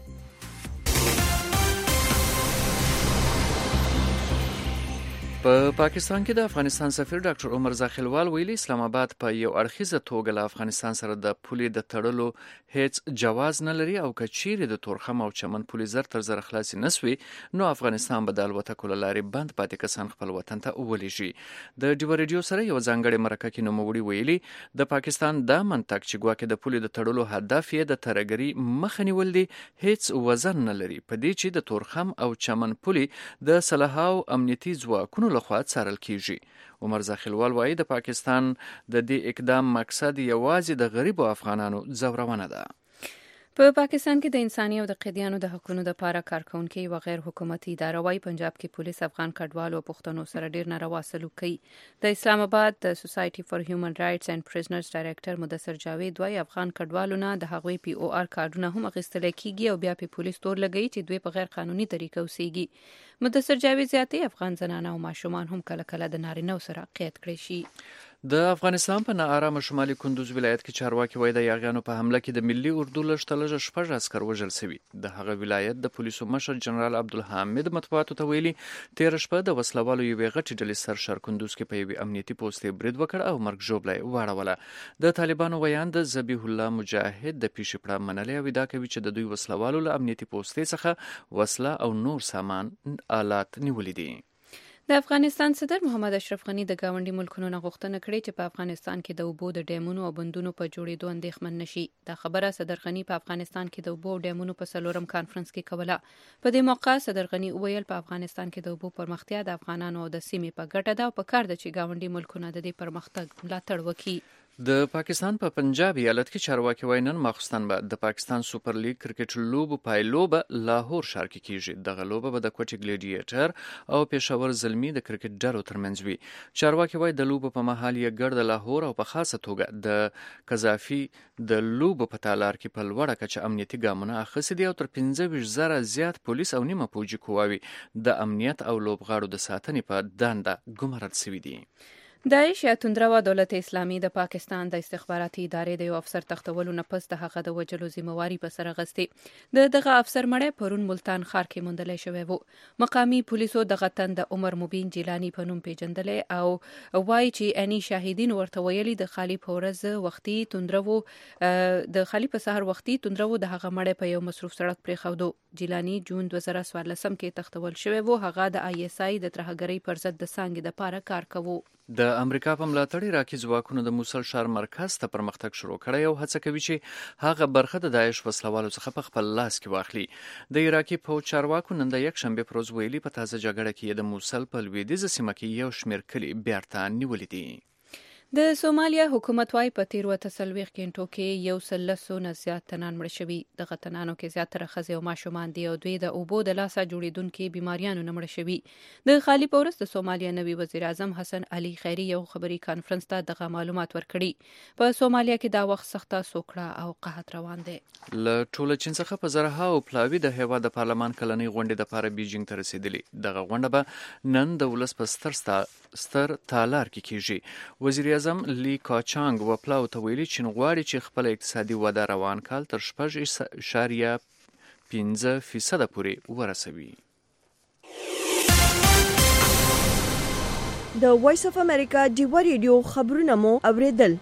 په پاکستان کې د افغانستان سفیر ډاکټر عمر زاخیلوال ویلي اسلام آباد په یو اړخیزه توګه له افغانستان سره د پولې د تړلو هیڅ جواز نه لري او که چیرې د تورخم او چمن پولې زر تر زر خلاصې نسوي نو افغانستان به د الوتکو له لارې بند پاتې کسان خپل وطن ته ولېږي. د ډیوا ریډیو سره یو ځانګړې مرکه کې نوموړي ویلي د پاکستان دا منطق چې ګواکې د پولې د تړلو هدف یې د ترهګرۍ مخه نیول دي هیڅ وزن نه لري په دې چې د تورخم او چمن پولې د سلهاو امنیتي ځواکونو لخوا څارل کیږي. عمر زاخیلوال وایي د پاکستان د دې اقدام مقصد یوازې د غریبو افغانانو ځورونه ده. په پاکستان کې د انساني او د قیدیانو د حقوقو لپاره کارکونکي او غیر حکومتي اداره وايي پنجاب کې پولیس افغان کډوالو او پښتنو سره ډیر ناروا سلوک کوي. د اسلام آباد د سوسایټي فار هیومن رائټس اینڈ پریزنرز ډایریکټر مدثر جاوید وايي افغان کډوالو نه د هغوی پی او آر کارډونه هم اخیستل کیږي او بیا په پولیس تور لګي چې دوی په غیر قانوني طریقه اوسېږي. مدثر جاوید زیاتې افغان زنانه او ماشومان هم کله کله د نارینه سره قید کړي شي. د افغانستان په ناارامه شمالي کندوز ولایت کې چارواکي وایي د یاغیانو په حمله کې د ملي اردو لږ لږ شپږ عسکر وژل شوي. د هغه ولایت د پولیسو مشر جنرال عبدالحامد مطبوعاتو ته ویلي تېره شپه د وسلوالو یوې غټې ډلې سر شهر کندوز کې په یوې امنیتي پوستې برید وکړ او مرګ ژوبله یې واړوله. د طالبانو ویان د ذبیح الله مجاهد د پیښې پړه منلې او ادعا کوي چې د دوی وسلوالو له امنیتي پوستې څخه وسله او نور سامان آلات نیولي دي. د افغانستان صدر محمد اشرف غنی د گاونډي ملکونو نه غوښتنه کړې چې په افغانستان کې د اوبو د ډیمونو او بندونو په جوړېدو اندېښمن نشي. دا خبره صدر غنی په افغانستان کې د اوبو او ډیمونو په څلورم کانفرنس کې کوله. په دې موقع صدر غنی وویل په افغانستان کې د اوبو پرمختیا د افغانانو او د سیمې په ګټه ده او په کار ده چې گاونډي ملکونه د دې پرمختګ ملاتړ وکړي. د پاکستان په پنجاب ایالت کې چارواکي وایي نن ماخوستن به د پاکستان سوپر لیګ کرکټ لوبو پایلوبه لاهور ښار کې کیږي. دغه لوبه به د کوټې ګلیډیټر او پېښور زلمي د کرکټ ډلو ترمنځ وي. چارواکي وایي د لوبو په مهال یې ګرد د لاهور او په خاصه توګه د قذافي د لوبو په تالار کې په لوړه کچه امنیتي ګامونه اخیستي دي او تر پنځه ویشت زره زیات پولیس او نیمه پوځي قواوې د امنیت او لوبغاړو د ساتنې په دنده ګمارل شوي دي. داعش یا توندروا دولت اسلامي د پاکستان د استخباراتي ادارې د یو افسر تختولو نه پس د هغه د وجلو ذمہواری په سر غستې د دغه افسر مړی پرون ملتان ښار کې موندلی شوی وو. مقامي پولیسو دغه تن د عمر مبین جیلانی په نوم پیژندلی او وایي چې اني شاهدین ورته ویلي د خالي په ورځ وختي توندرو د خالي په سحر وختي توندرو د هغه مړی په یو مصروف سړک پرېښودو. جیلانی جون دوه زره څوارلسم کې تختول شوی وو. هغه د آی اس آی د ترهګرۍ پر ضد د څانګې دپاره کار کوو. د امریکا په ملاتړ عراقي ځواکونو د موصل ښار مرکز ته پرمختګ شروع کړی او هڅه کوي چې هغه برخه د داعش وسلوالو څخه په خپل لاس کې واخلي. د عراقي پوځ چارواکو نن د یکشنبې پر ورځ ویلي په تازه جګړه کې د موصل په لویدیځه سیمه کې یو شمېر کلي بیرته نیولي دي. د سومالیا حکومت وايي په تیر وته څلوېښت کېنټو کې یو سل لسو نه زیات تنان مړه شوي. دغه تنانو کې زیاتره ښځې او ماشومان دي او دوی د اوبو د لاسه جوړېدونکي بیماریانو نه مړه شوي. د خالي په ورځ د سومالیا نوي وزیر اعظم حسن علي خیري یو خبري کانفرنس ته دغه معلومات ورکړي. په سومالیا کې دا وخت سخته سوکړه او قحط روان دی. له ټوله چین څخه په زرهاو پلاوي د هیواد د پارلمان کلنۍ غونډې دپاره بیجینګ ته رسېدلي. دغه غونډه به نن د ولس په ستر ستر تالار کې کیږي. وزیر اعظم لی کاچانګ وپلاو ته ویلي چین غواړي چې خپل اقتصادي وده روان کال تر شپږ اعشاریه پنځه فیصده پورې ورسوي. د وایس اف امریکا ډیوا ریډیو خبرونه مو اوریدل.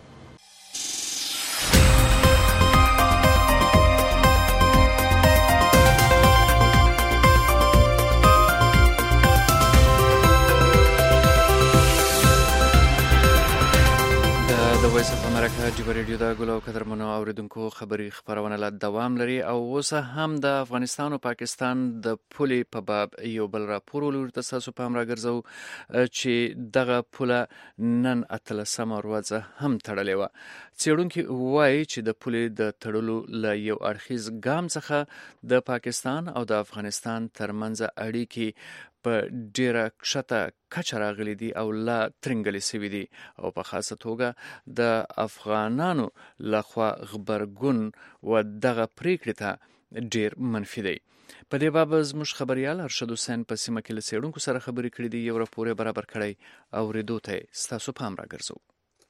د وایس اف امریکا ډیوا ریډیو د ګلو قدرمنو اوریدونکو خبري خبرونه لا دوام لري او اوس هم د افغانستان او پاکستان د پولې په باب یو بل راپور ولرته تاسو په امر راګرځو چې دغه پوله نن اتلسمه ورځ هم تړلې و. څېړونکي وایي چې د پولې د تړلو له یو اړخیز ګام څخه د پاکستان او د افغانستان ترمنځ اړیکې په ډیره کښته کچه راغلي دي او لا ترنګلې سوي دي او په خاصه توګه د افغانانو لخوا غبرګون و دغه پریکړې ته ډیر منفي دی. په دې باب زموږ خبريال ارشد حسین په سیمه کې له څېړونکو سره خبرې کړې دي. یو راپور برابر کړی او ریدو ته ستاسو پام راګرځو.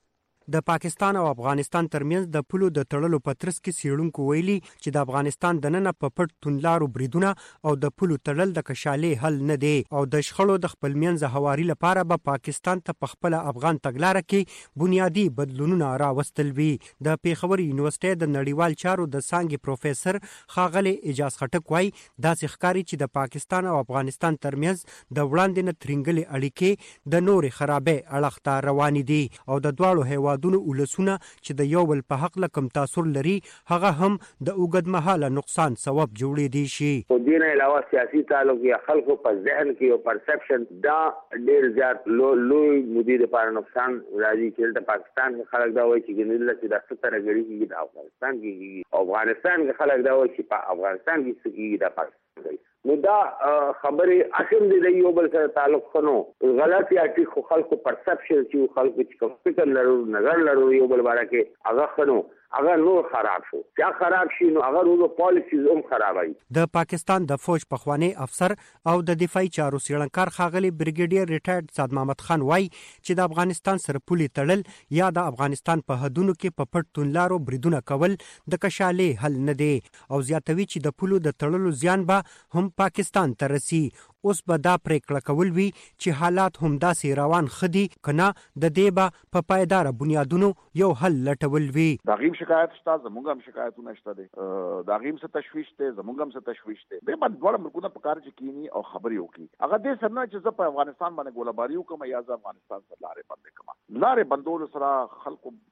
د پاکستان او افغانستان ترمنځ د پولو د تړلو په ترڅ کې څېړونکو ویلي چې د افغانستان دننه په پټ توندلارو بریدونه او د پولو تړل د کشالې حل نه دی او د شخړو د خپلمنځه هواري لپاره به پاکستان ته په خپل افغان تګلاره کې بنیادی بدلونونه راوستل وي. د پیښور یونیورسيټي د نړیوال چارو د څانګې پروفیسور ښاغلی اجاز خټک وایي داسې ښکاري چې د پاکستان او افغانستان ترمنځ د وړاندې نه ترنګلې اړیکې د نورې خرابې اړخ ته روانې دي او د دواړو هیوادونو ولسونه چې د یو بل په حق لکم تاثر لري هغه هم د اوږد مهاله نقصان سبب جوړې دي شي. خو دې نه علاوه سیاسي تعلق یا خلکو په ذهن کې یو پرسپشن دا ډېر زیات لوی مودې لپاره نقصان راځي چې د پاکستان خلک دا وایي چې ګنې چې د ستر غړي کې د افغانستان کې او افغانستان کې خلک دا وایي چې په افغانستان کې څه د پاکستان کې نو دا خبرې اصل دې یو بل سره تعلق خنو غلط یا چې خلکو پرسپشن چې خلکو چې فکر لرو نظر لرو یو بل باره کې هغه خنو هغه نور خراب شو چې خراب شي نو هغه ورو پالیسیز هم خرابای. د پاکستان د فوج پخوانی افسر او د دفاعي چارو څېړنکار ښاغلی بریګیډیر ریټایرډ سعد محمد خان وایي چې د افغانستان سره پولې تړل یا د افغانستان په حدودو کې په پټ توندلارو بریدونه کول د کشالې حل نه دی او زیاتوي چې د پولو د تړلو زیان به هم پاکستان ته رسي. اوس به دا پریکړه کول وي چې حالات هم داسې روان خدي کنه د دې به په پایدار بنیادونو یو حل لټول وي. دا غیم شکایت شته زموږ هم شکایتونه شته دي دا غیم څه تشویش ته زموږ هم څه تشویش ته به باندې ډول مرګونه په کار چې کینی او خبري وکي هغه دې سره چې زه په افغانستان باندې ګولباري وکم یا ز افغانستان سره لارې بندې کما لارې بندول سره خلکو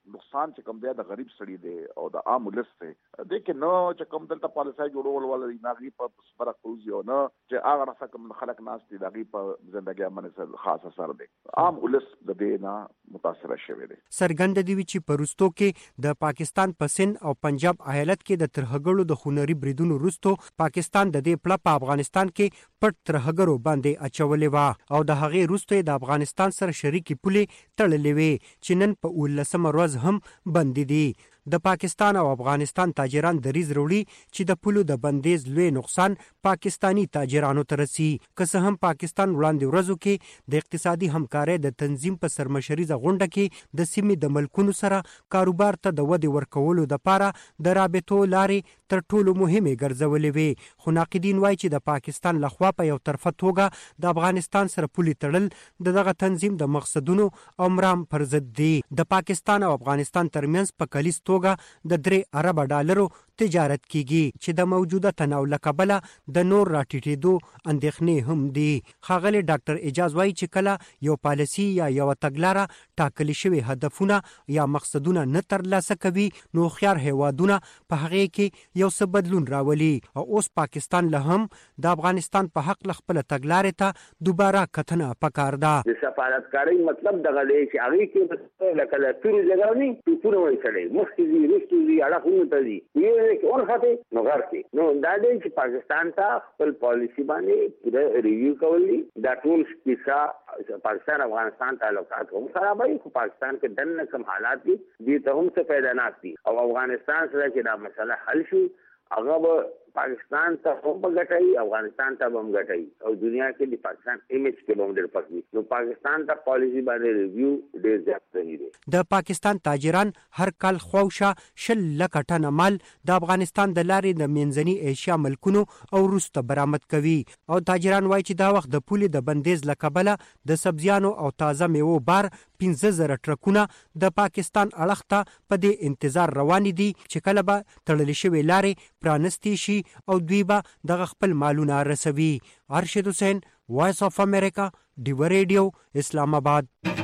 نقصان چې کوم دی د غریب سړي دی او د عام ولس دی د کې نو چې کوم دلته پالیسي جوړول ولري ناغي په سپره کوزي او نه چې هغه راسه کوم خلک ناس دي دغه په ژوندۍ باندې خاص اثر دی عام ولس د دې نه متاثر شوی دی. سرګند دی چې پروستو کې د پاکستان په سند او پنجاب ایالت کې د ترهګړو د خونري بریدونو وروسته پاکستان د دې پړه په افغانستان کې پټ ترهګرو باندې اچولې و او د هغې وروسته د افغانستان سره شریکي پولې تړلې وې چې نن په اوولسمه ورځ هم بندي دي. د پاکستان او افغانستان تاجران دریز وروړي چې د پولو د بندیز لوی نقصان پاکستانی تاجرانو ته رسي. که څه هم پاکستان وړاندې ورځو کې د اقتصادي همکارۍ د تنظیم په سرمشریزه غونډه کې د سیمې د ملکونو سره کاروبار ته د ودې ورکولو لپاره د رابطو لارې تر ټولو مهمې ګرځولې وې. خو ناقدین وایي چې د پاکستان لخوا په یو طرفه توګه د افغانستان سره پولې تړل د دغه تنظیم د مقصدونو او مرام پر ضد دي. د پاکستان او افغانستان ترمنځ په کلیز توګه د درې ارب ډالرو تجارت کیږي چې د موجوده تناو له کبله د نور راټیټېدو اندېښنې هم دي. ښاغلی ډاکټر اعجاز وایي چې کله یو پالیسي یا یو تګلاره ټاکلي شوي هدفونه یا مقصدونه نه ترلاسه کوي نو هوښیار هیوادونه په هغې کې یو څه بدلون راولي او اوس پاکستان له هم د افغانستان په حق له خپله تګلارې ته دوباره کتنه پکار ده. د سفارتکارۍ مطلب دغه دی چې هغې کې لکه د تورو جګړه نه توپونه وایي سړی مخکې ځي وروسته ځي اړخونو ته ځي یو ځای کې ونښتې نو غر کې نو دا دی چې پاکستان ته خپل پالیسي باندې پوره ریویو کول دي. دا ټول کیسه پاکستان افغانستان تعلقات هم خرابوي خو پاکستان کې دننه کوم حالات دي دې ته هم څه پیدا ناست دي او افغانستان سره چې دا مسله حل شي هغه به پاکستان ته هم ګټي افغانستان ته هم ګټي او دنیا کې د پاکستان ایمیج کې به هم ډېر پکوي نو پاکستان ته پالیسي باندې ریویو ډېر زیات ضروري دی. د پاکستان تاجران هر کال خواوشا شل لکه ټنه مال د افغانستان د لارې د منځني ایشیا ملکونو او روسته برآمد کوي او تاجران وایي چې دا وخت د پولې د بندیز له کبله د سبزیانو او تازه میوو بار پنځه زره ټرکونه د پاکستان اړخ ته په دې انتظار روان دي چې کله به تړلې شوې لارې پرانستی شي او دوی به دغه خپل مالونه رسوي. ارشد حسین وایس اف امریکا ډیو ریډیو اسلام آباد.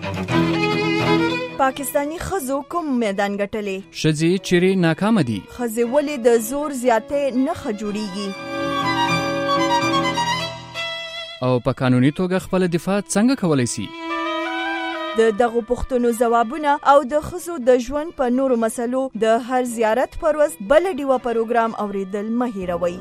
پاکستانی خزو کوم میدان ګټلې شذي چيري ناکام دي خزه ولې د زور زیاتې نه خجوړيږي او په قانوني توګه خپل دفاع څنګه کولای شي. د دغه پوښتنو ځوابونه او د خزو د ژوند په نورو مسلو د هر زیارت پر ورځ بل ډیوه پروګرام اوریدل مه هیروئ.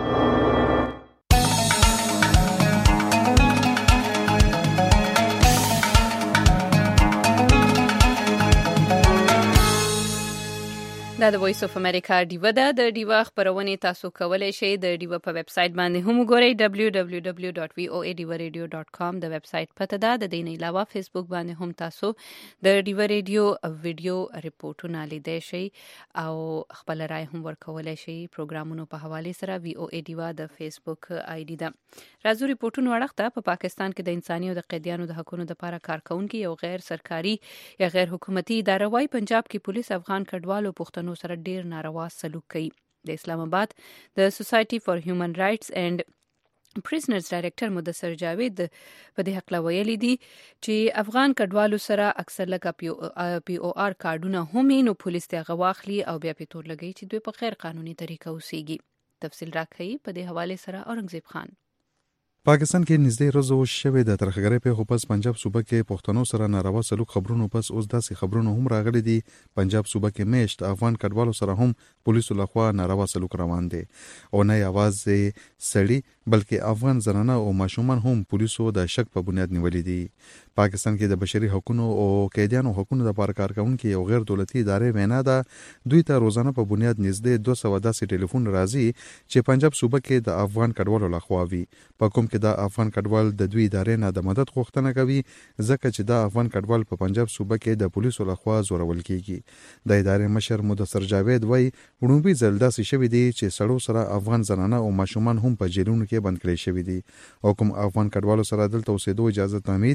دا د وایس اف امریکا ډیوه ده. د ډیوه خبرونه تاسو کولای شئ د ډیوه په ویب سټ باندې هم وګورئ دبلیو دبلیو دبلیو ډاټ وی او ای ډیوه ریډیو ډاټ کام د ویب سټ پته ده. د دې نه علاوه فیسبوک باندې هم تاسو د ډیوه ریډیو ویډیو ریپورتونه لیدئ شئ او خپل رائے هم ورکولای شئ پروګرامونو په حواله سره وی او ای ډیوه د فیسبوک آی ډی ده. راځو ریپورتونو اړخته په پاکستان کې د انساني او د قیدیانو د حقوقو لپاره کارکونکي یو غیر سرکاري یا غیر حکومتي اداره وای پنجاب کې پولیس افغان کډوالو پښتنو سره ډیر ناروا سلوک کوي. د اسلام آباد د سوسایټي فار هیومن رائټس اینڈ پریزنرز ډایریکټر مدثر جاوید په دې حق ویلي دي چې افغان کډوالو سره اکثر لکه پی او آر کارډونه هم نو پولیس ته غواخلي او بیا په تور لګي چې دوی په غیر قانوني طریقه اوسېږي. تفصیل راکړي په دې حواله سره اورنګزیب خان. پاکستان کې نږدې ورځو شوې د ترخګرۍ په خپل پنجاب صوبه کې پښتنو سره ناروا سلوک خبرونو پس اوس داسې خبرونه هم راغلي دي. پنجاب صوبه کې میشت افغان کډوالو سره هم پولیسو لخوا ناروا سلوک روان دي او نه یوازې سړي بلکې افغان زنانه او ماشومان هم پولیسو د شک په بنیاد نیولې دي. پاکستان کې د بشري حقوقو او قیدیانو حقوقو لپاره کارکونکي یو غیر دولتي ادارې وینا ده دوی ته روزانه په بنیاد نږدې دوه سوه داسې ټلیفون راځي چې پنجاب صوبه کې د افغان کډوالو لخوا وي په کوم کې د افغان کډوال د دوی ادارې نه د مدد غوښتنه کوي ځکه چې د افغان کډوال په پنجاب صوبه کې د پولیسو لخوا زورول کیږي. د ادارې مشر مدثر جاوید وایي وړومبي ځل داسې شوي دي چې سړو سره افغان زنانه او ماشومان هم په جیلونو کې بند کړي شوي دي او کوم افغان کډوالو سره دلته اوسېدو اجازه نامې دي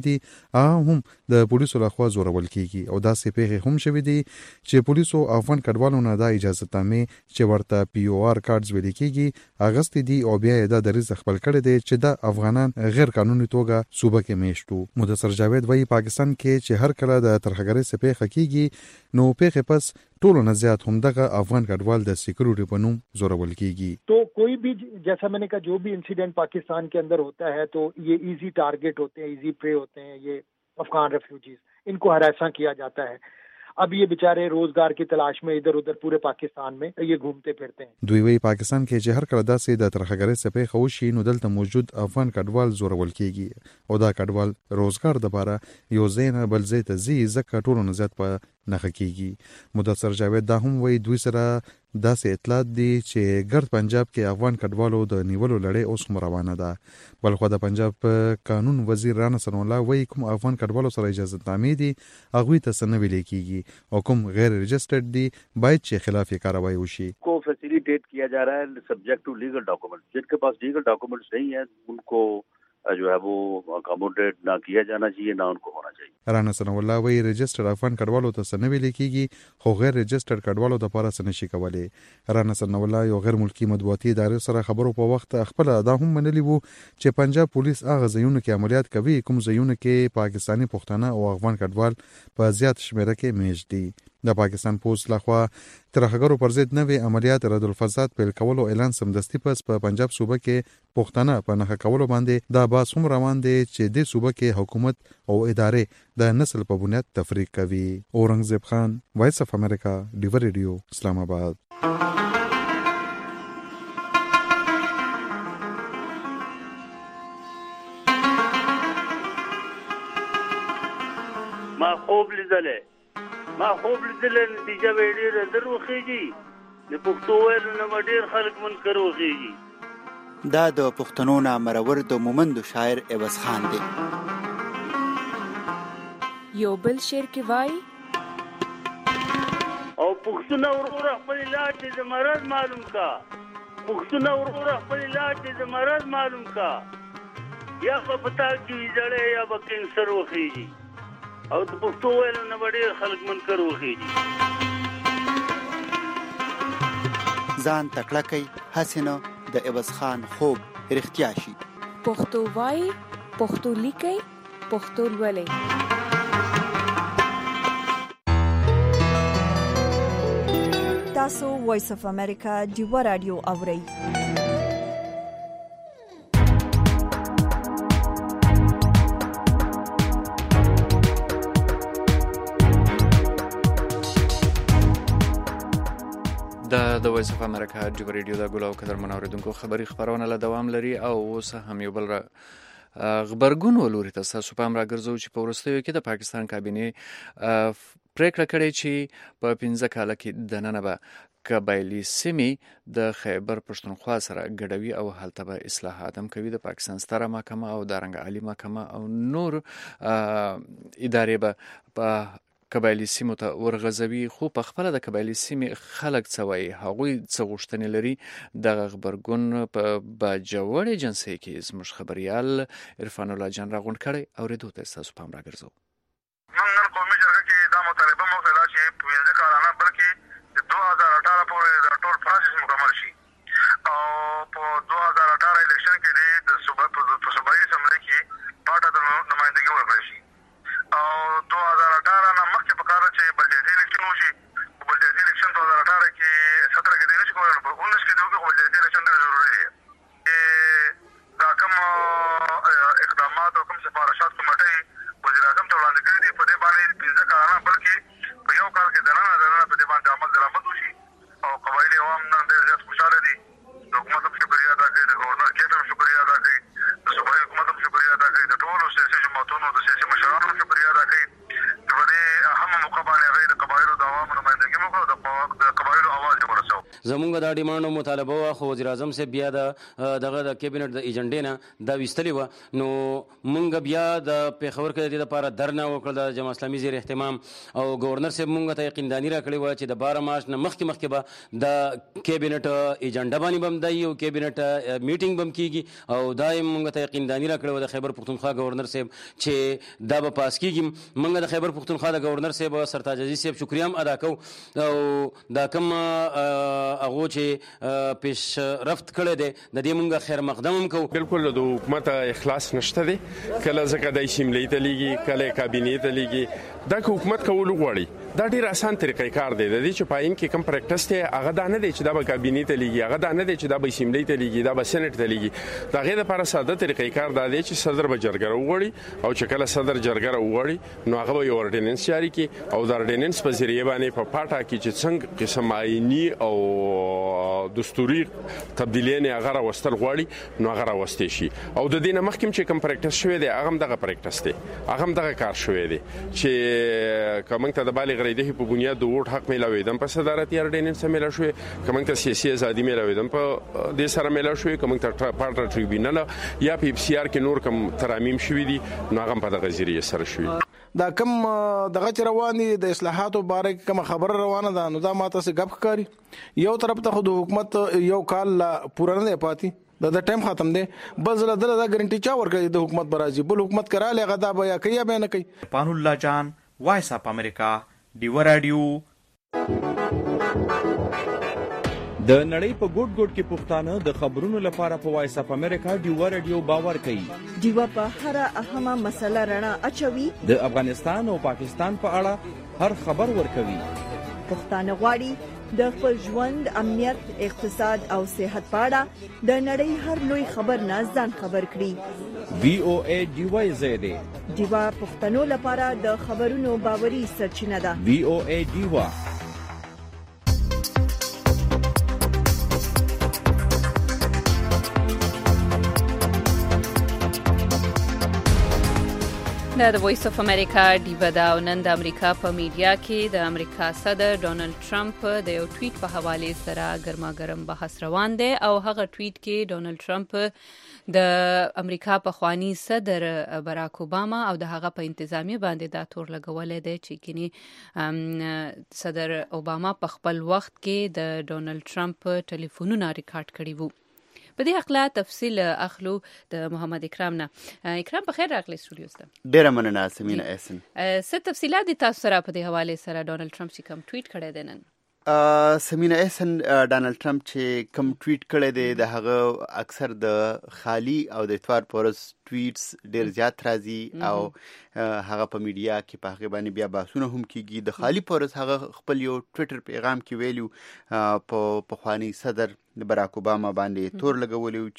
هغه هم د پولیسو لخوا زورول کیږي او داسې پیښې هم شوې دي چې پولیسو افغان کډوالو نه د اجازه تامې چې ورته پی او آر کارت ویل کیږي اغست دي او بیا د دریز خپل کړي دي چې د افغانان غیر قانوني توګه صوبه کې میشتو. مدثر جاوید وایي پاکستان کې چې هر کله د ترهګرۍ سپېخه کیږي نو پیښه پس ټولو نه زیات هم دغه افغان کډوال د سکیورټي په نوم زورول کیږي. تو کوئی بھی جیسا میں نے کہا جو بھی انسیڈنٹ پاکستان کے اندر ہوتا ہے تو یہ ایزی ٹارگٹ ہوتے ہیں, ایزی پرے ہوتے ہیں یہ افغان ریفیوجیز, ان کو ہراساں کیا جاتا ہے. اب یہ بیچارے روزگار کی تلاش میں ادھر ادھر پورے پاکستان میں یہ گھومتے پھرتے ہیں. دوی وی پاکستان کې چې هر کله داسې د ترهګرۍ سپېخه وشي نو دلته موجود افغان کډوال زورول کیږي او دا کډوال روزګار لپاره یو ځای نه بل ځای ته ځي ځکه ټولو نه زیات په نخښه کیږي. مدثر جاوید دا هم وایي دوی سره داسې اطلاعات دي چې ګرد پنجاب کې افغان کډوالو د نیولو لړۍ اوس هم روانه ده. بلخو د پنجاب قانون وزیر رانا ثنا الله وایي کوم افغان کډوالو سره اجازه تامې دي هغوی ته څه نه ویل کیږي او کوم غیر رجسٹرڈ دی باید چې خلاف کارروائی وشي. کو فیسیلیٹیٹ کیا جا رہا ہے سبجیکٹ ٹو لیگل ڈاکومنٹس. جن کے پاس لیگل ڈاکومنٹس نہیں ہیں ان کو جو ہے وہ اکاموڈیٹ نہ کیا جانا چاہیے نہ ان کو ہونا چاہیے. رانا ثنا الله وایي رجسٹرډ افغان کډوالو ته څه نه ویل کیږي خو غیر رجسٹرډ کډوالو لپاره څه نشي کولی. رانا ثنا الله یو غیر ملکی مطبوعاتي ادارې سره خبرو په وخت خپل دا هم منلی وو چې پنجاب پولیس هغه ځایونه کې عملیات کوي کوم ځایونه کې پاکستانی پښتانه او افغان کډوال په زیات شمیره کې میشت دي. د پاکستان پولیس لخوا ترهګرو پر ضد نوې عملیات رد الفساد پیل کولو اعلان سمدستي پس په پنجاب صوبه کې پښتانه په نښه کولو باندې دا باس هم روان دي چې د صوبه کې حکومت او ادارې د نسل په بنیاد تفریق کوي. اورنګزیب خان, وایس اف امریکا, ډیور ریډیو, اسلام آباد. ما خوب لیدلې ما خوب لیدلې نتیجه به ډېره در وخیږي د پښتو ویلو نه ډېر خلک منکر وخیږي. دا د پښتنو نه مرور د مومندو شاعر عوض خان دی. یو بل شعر کې وای او پښتنو ورور خپل علاج د مرض معلوم کا پښتنو ورور خپل علاج د مرض معلوم کا یا په پتا کې ځړې یا به کینسر وخیږي او د پښتو ویلو نه ډېر خلک منکر وخیږي. ځان تکړه کوي هسې نه د عوض خان خوب رښتیا شي. پښتو وای, پښتو لیکي, پښتو لولي. تاسو وایس اف امریکا ډیو رادیو اورئ. د د وایس اف امریکا ډیو ریډیو د ګلو قدر منوریدونکو خبری خبرونه له دوام لري او اوس هم یو بل خبرګون ولوري تاسو په امر راګرځو چې په ورستیو کې د پاکستان کابینه پریکړه کړې چې په پنځه کال کې د نن به قبایلی سیمې د خیبر پښتونخوا سره ګډوي او هلته به اصلاحات هم کوي. د پاکستان ستره محکمه او دارنګ عالی محکمه او نور ادارې به په قبایلی سیمو ته ورغځوي. خو په خپل د قبایلی سیمې خلک څه وایي هغوی څه غوښتنې لري دغه خبرګون په باجوړ ایجنسی کې زموږ خبريال عرفان الله جان راغونډ کړي اوریدو ته تاسو پام راګرځو. نن نن قومي جرګه کې دا مطالبه مو وکړه چې پنځه کالانه بلکې د دوه هزار اټھارہ پورې د ټول پروسس مکمل شي او په دوه هزار اټھارہ الیکشن کې د صوبې په صوبایي اسمبلی کې پارټا د نمائندګي ورکړل شي او دوه هزار اټھارہ نه مخکې په کار چې بلدیاتي الیکشن وشي. بلدیاتي الیکشن دوه هزار اټھارہ کې سترہ کې دی نشي کولای په انیس کې دوه بلدیاتي الیکشن ډېر ضروري دی. دا کوم اقدامات او کوم سفارشات کمیټې وزیر اعظم ته وړاندې کړي دي په دې باندې پنځه کالانه بلکې په یو کال کې دننه دننه په دې باندې عمل درآمد وشي او قبایلی عوام نن ډېر زیات خوشاله دي. د حکومت هم شکریه ادا کوي, د گورنر کیف هم شکریه ادا کوي, د صوبایي حکومت هم شکریه ادا کوي, د ټولو سیاسي جماعتونو د سیاسي مشرانو هم شکریه ادا کوي چې په دې اهمه موقع باندې هغوی د قبایلو د عوامو نمایندګي وکړه او د قبایلو اواز یې ورسو. زمونږ دا ډیمانډ او مطالبه وه خو وزیر اعظم صاحب بیا د دغه د کابینټ د ایجنډې نه دا ویستلې وه نو مونږ بیا د پېښور کې د دې لپاره درنه وکړه د جماعت اسلامي زیر اهتمام او گورنر صاحب مونږ ته یقینداني راکړې وه چې د بارہ مارچ نه مخکې مخکې به د کابینټ ایجنډا باندې به هم دی او کابینټ میټینګ به هم کېږي او دا یې مونږ ته یقینداني راکړې وه د خیبر پښتونخوا گورنر صاحب چې دا به پاس کېږي. مونږ د خیبر پښتونخوا د گورنر صاحب سرتاج عزیز صاحب شکریه هم ادا کوو او دا کوم هغو چې پیش رفت کړی دی د دې مونږ خیر مقدم هم کوو. بالکل د حکومت اخلاص نشته دی کله ځکه د شملې ته لیږي کله کابینې ته لیږي دا که حکومت کول غواړي دا ډیر آسان طریقې کار دی د دې چې پاین کې کم پریکټس دی هغه دا نه دی چې دا به کابینې ته لیږي هغه دا نه دی چې دا به شملې ته لیږي دا به سېنات ته لیږي دا غیر لپاره ساده طریقې کار دا دی چې صدر به جرګه وغواړي او چې کله صدر جرګه وغواړي نو هغه به یو اورډیننس جاری کړي او دا اورډیننس په ذریعہ باندې په پاټا کې چې څنګه قسم آئینی او دستوري تبدیلین هغه راوستل غواړي نو هغه راوستي شي او د دې نه مخکې چې کم پریکټس شوی دی هغه هم دغه پریکټس دی هغه هم دغه کار شوی دی چې کومنګ ته د بالغ رایده په بنیاد د ووټ حق ملاویدم په صدارتي اورډیننس ملا شوی کومنګ ته سیاسي ازادي ملاویدم په دې سره ملا شوی کومنګ ته پارټر ټریبیونل یا پی پی سی آر کې نور کوم ترامیم شوی دي نو هغه په دغه ذریعہ سره شوی دا کوم دغه چ رواني د اصلاحاتو باره کې کوم خبر روانه ده نو دا ماته څه غب ښکاری یو طرف ته خو د حکومت یو کال پوره نه پاتې دا د ټایم ختم دی بل زله دله دا ګارانټي چا ورکړي د حکومت برازي بل حکومت کراله غدا بیا کوي بیا نه کوي. پانو الله جان وایس اپ امریکا ډیو رادیو د نړۍ په ګوټ ګوټ کې پښتانه د خبرونو لپاره په وایس اپ امریکا ډیو رادیو باور کوي. ډیو په هر اهمه مسله رڼا اچوي د افغانستان او پاکستان په اړه هر خبر ورکوي. پښتانه غواړي د خپل ژوند امنیت اقتصاد او صحت په اړه د نړۍ هر لوی خبر نه ځان خبر کړي. وی او ای ډیو زیاده ډیو پښتنو لپاره د خبرونو باوري سرچینه ده. وی او ای ډیو دا د وایس اف امریکا ډیو دا او نن د امریکا په میډیا کې د امریکا صدر ډونالد ټرمپ د یو ټویټ په حواله سره ګرماګرم بحث روان دی او هغه ټویټ کې ډونالد ټرمپ د امریکا په خوانی صدر باراک اوباما او د هغه په انتظامیه باندې دا تور لګولې دی چې کینی صدر اوباما په خپل وخت کې د ډونالد ټرمپ ټلیفونونه ریکارډ کړي وو. په دې حق لا تفصیل اخلو د محمد اکرام نه. اکرام په خیر راغلی سټوډیو ته. ډیره مننه سمینا احسن. څه تفصیلات دي تاسو سره په دې حواله سره ډونالد ټرمپ چې کوم ټویټ کړی دی نن؟ سمینا احسن ډونالد ټرمپ چې کوم ټویټ کړی دی د هغه اکثر د خالی او د اتوار پورس ټویټس ډیر زیات راځي او هغه په میډیا کې په هغه باندې بیا بحثونه هم کیږي. د خالی پورس هغه خپل یو ټویټر پیغام کې ویلو په پخوانی صدر باراک اوباما باندې تور لګولیو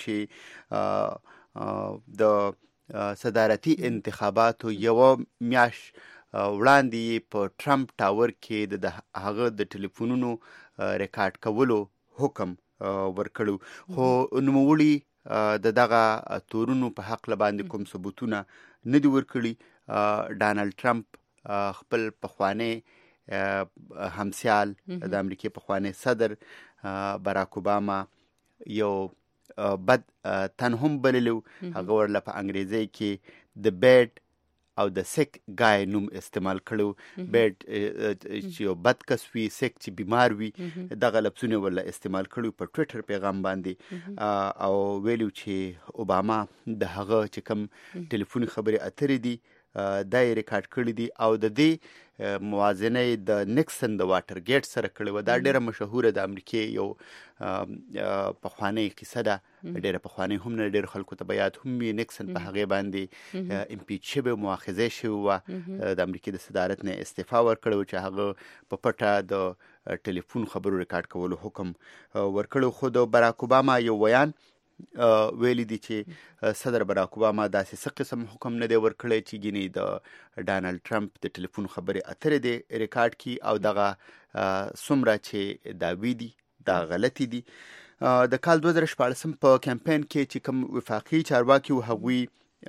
چې د صدارتي انتخاباتو یو میاش وړاندې په ټرمپ ټاور کې د هغه د ټلیفونونو ریکارډ کولو حکم ورکړو خو نوموړي د دغه تورونو په حق لباندې کوم ثبوتونه نه دي ورکړي. ډونالد ټرمپ خپل پخوانی همسیال د امریکای پخوانی صدر باراک اوباما یو بد تن هم بللو هغه ورله په انګریزي کې د بیډ او د سیک ګای نوم استعمال کړو. بیډ چې یو بد کس وي سیک چې بیمار وي دغه لفظونه ورله استعمال کړو په ټویټر پیغام باندې او ویلو چې اوباما د هغه چې کوم ټلیفوني خبرې اترې دي دا یې ریکارډ کړی دي او د دې موازنه د نیکسن د واټر ګیټ سره کړی و. دا ډیره مشهوره د امریکای یو پخوانی قصه ده ډیره پخوانی هم نه ډیر خلکو ته بیات هم نیکسن په هغه باندې امپیچ شوی مؤاخذه شوی و د امریکای د صدارت نه استعفا ورکړو چې هغه په پټه د ټلیفون خبرو ریکارډ کولو حکم ورکړو. خو د باراک اوباما یو بیان ویلی دي چې صدر باراک اوباما داسې څه قسم حکم نه دی ورکړی چې ګینې د ډونالد ټرمپ د ټلیفون خبرې اترې دی ریکارډ کی او دغه څومره چې دعوی دي دا غلطي دي. د کال دوه زره شپاړسم په کمپاین کې چې کوم وفاقي چارواکي و هغوی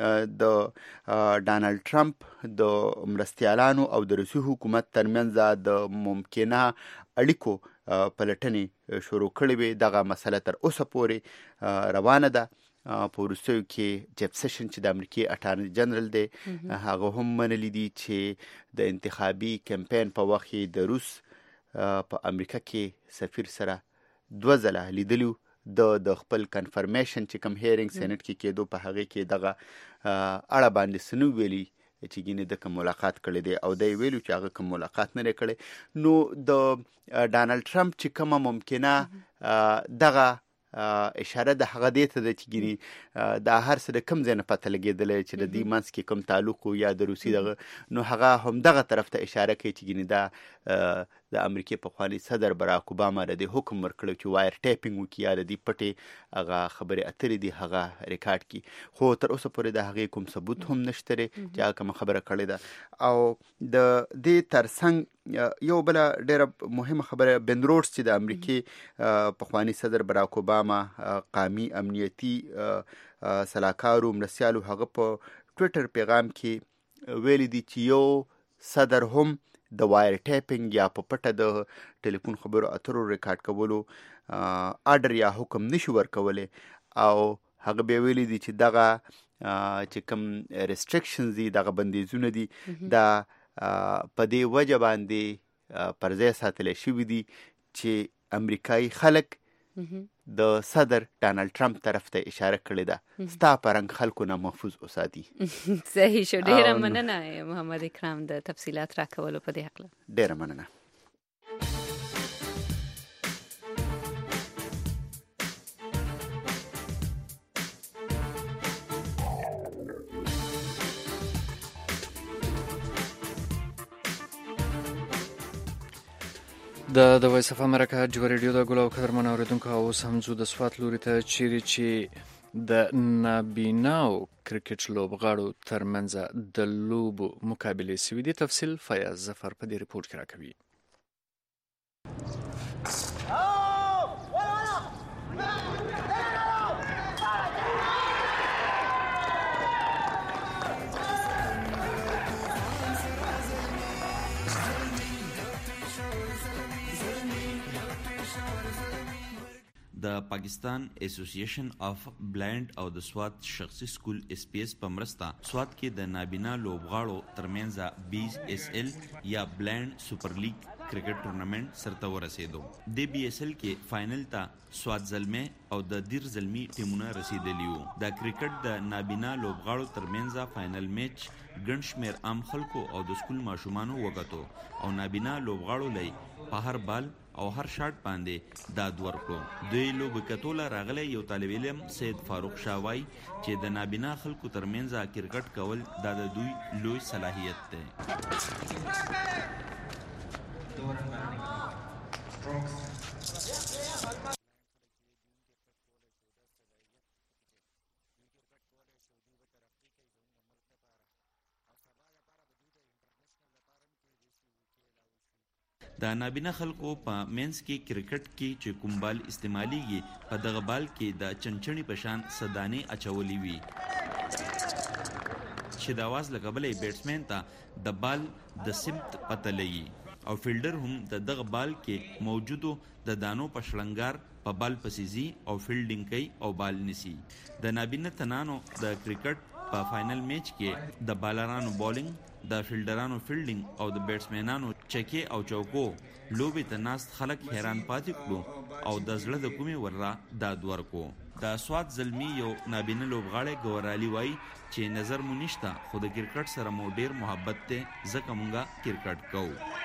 د ډونالد ټرمپ د مرستیالانو او د روسي حکومت ترمنځ د ممکنه اړیکو پلټنې شروع کړې وې. دغه مسله تر اوسه پورې روانه ده. په وروستیو کې جیف سیشن چې د امریکای اټارني جنرال دی هغه هم منلی دي چې د انتخابي کمپاین په وخت کې د روس په امریکا کې سفیر سره دوه ځله لیدلو د د خپل کنفرمیشن چې کوم هیرینګ سېنات کې کېدو په هغه کې دغه اړه باندې سنو ویلي چې ګینه د کوم ملاقات کړی دی او د ویلو چې هغه کوم ملاقات نه کړی. نو د ډانلډ ټرمپ چې کومه ممکنه دغه اشاره د هغه دی ته چې ګینه د هر څه د کوم ځای نه پته لګېدلی چې د دې منځ کې کوم تعلق یا د روسي دغه نو هغه هم دغه طرف ته اشاره کوي چې ګینه دا د امریکای پخوانی صدر براک اوباما د حکم ورکړو چې وایر ټیپینګ وکړي یا د دې پټې هغه خبرې اترې دي هغه ریکارډ کړي. خو تر اوسه پورې د هغې کوم ثبوت هم نشته چې هغه کومه خبره کړې ده. او د دې ترڅنګ یو بله ډېره مهمه خبره بن روډز چې د امریکای پخوانی صدر براک اوباما قومي امنیتي سلاکارو مرستیالو هغه په ټویټر پیغام کې ویلي دي چې یو صدر هم د وایر ټیپینګ یا په پټه د ټلیفون خبرو اترو ریکارډ کولو آرډر یا حکم نشي ورکولی. او هغه بیا ویلي دي چې دغه چې کوم ریسټریکشنز دي دغه بندیزونه دي دا په دې وجه باندې پر ځای ساتلی شوي دي چې امریکایي خلک د صدر ډانلډ ټرمپ طرف ته اشاره کړې ده ستا په رنګ خلکو نه محفوظ اوساتي. صحیح شو. ډیره مننه محمد اکرام د تفصیلات راکولو په دې حق. ډیره مننه. د د وایس اف امریکا جوړ ریډیو د ګلو قدرمن اوریدونکو اوس هم زو د سوات لوري ته چیرې چې د نابیناو کرکټ لوبغاړو ترمنځ د لوبو مقابله سوي دي. تفصیل فیاض ظفر په دې ریپورت کې راکوي. د پاکستان اسوسییشن اف بلایند او د سوات شخصي سکول اس پی اس په مرسته سوات کې د نابینا لوبغاړو ترمنځ بی اس ال یا بلایند سپر لیگ کرکټ ټورنمنت سرته ورسېدو. د بی اس ال کې فائنل ته سوات زلمه او د دیر زلمی ټیمونه رسیدلی وو. د کرکټ د نابینا لوبغاړو ترمنځ فائنل میچ ګڼ شمېر عام خلکو او د سکول ماشومانو وګټو او نابینا لوبغاړو لای په هر بال او هر شاټ باندې داد ورکړو. دوی لوبې کتوله راغلی یو طالب علم سید فاروق شاوای چې د نابینا خلکو ترمنځ کرکټ کول دا د دوی لوی صلاحیت دی. د نابینا خلکو په مینس کې کرکټ کې چې کوم بال استعمالیږي په دغه بال کې د چنچنی په شان صدانې اچولې وي چې د आवाज لګولې بیټسمن ته د بال د سمت پته لګي او فیلډر هم د دغه بال کې موجودو د دانو په شلنګار په بال پسیزي او فیلډینګ کوي او بال نسی. د نابینا تنانو د کرکټ په فائنل میچ کې د بالرانو بولینګ د فیلډرانو فیلډینګ او د بیټسمنانو چکی او چوکو لوبې ته ناست خلک حیران پاتې کړو او د زړه د کومې ورا داد ورکو. د سوات زلمی یو نابینا لوبغاړی ګورالي وای چې نظر مو نشته خو د کرکټ سره مو ډیر محبت ته ځکه مونږه کرکټ کوو.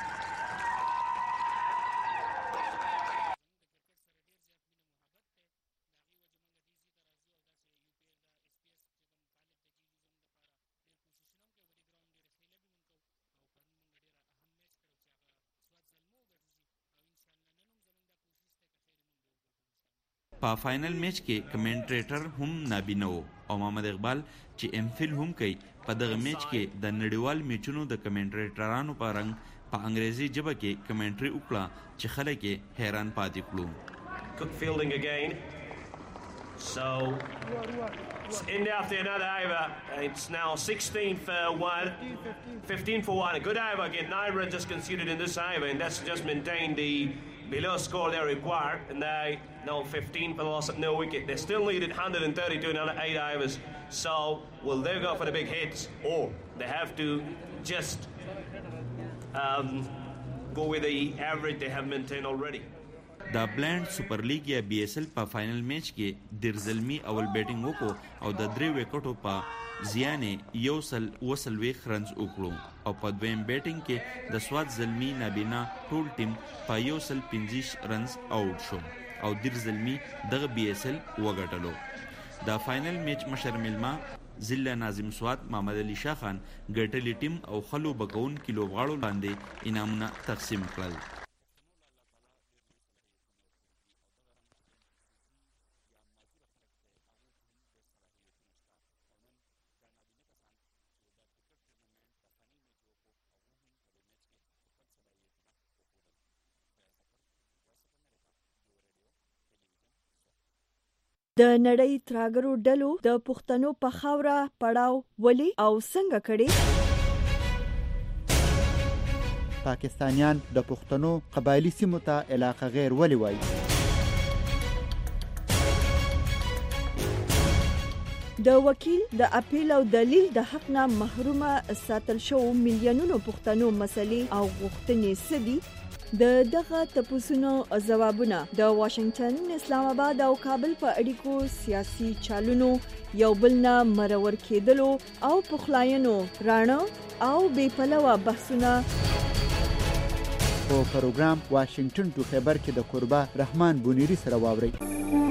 په فائنل میچ کې کمنټریټر هم نابینا و او محمد اقبال چې ام فل هم کوي په دغه میچ کې د نړیوال میچونو د کمنټریټرانو په رنګ په انګریزي ژبه کې کمنټري وکړه چې خلک یې حیران پاتې کړو. Cook fielding again. So it's in after another over. It's now sixteen for one, fifteen for one. A good over again. Nine runs just conceded in this over, and that's just maintained the below score they required, and they now fifteen for the loss at no wicket. They still needed one hundred thirty-two in another eight overs. So will they go for the big hits, or they have to just um, go with the average they have maintained already? د بلند سپر لیګ یا بي اس ال په فائنل میچ کې ډیر زلمی اول بیټینګ وکړو او د درې وکټو په زیانې یو سل وسل ویخ رنز وکړو او په دویم بیټینګ کې د سواد زلمی نابینا ټول ټیم په یو سل پنځه رنز آوټ شو او ډیر زلمی دغه بي اس ال وګټلو. د فائنل میچ مشر ملما ضلع ناظم سواد محمد علي شاه خان ګټلې ټیم او خلو بګون کې لوبغاړو باندې انعامونه تقسیم کړل. د نړۍ تراګرو ډلو د پښتنو په خاوره پړاو ولي او څنګه کړي؟ پاکستانیان د پښتنو قبایلی سیمو ته علاقه غیر ولي وایي؟ د وکیل د اپیل او دلیل د حق نه محرومه ساتل شو میلیونونو پښتنو مسلې او غوښتنې سدي. د دغه تپوسونو ځوابونه د واشنگټن، اسلام آباد او کابل په اړیکو سیاسي چالونو یو بل نه مرور کېدلو او پخلاینو رانه او بې پلوه بحثونه په پروګرام واشنگټن ټو خیبر کې د قربا رحمان بونیری سره واوري.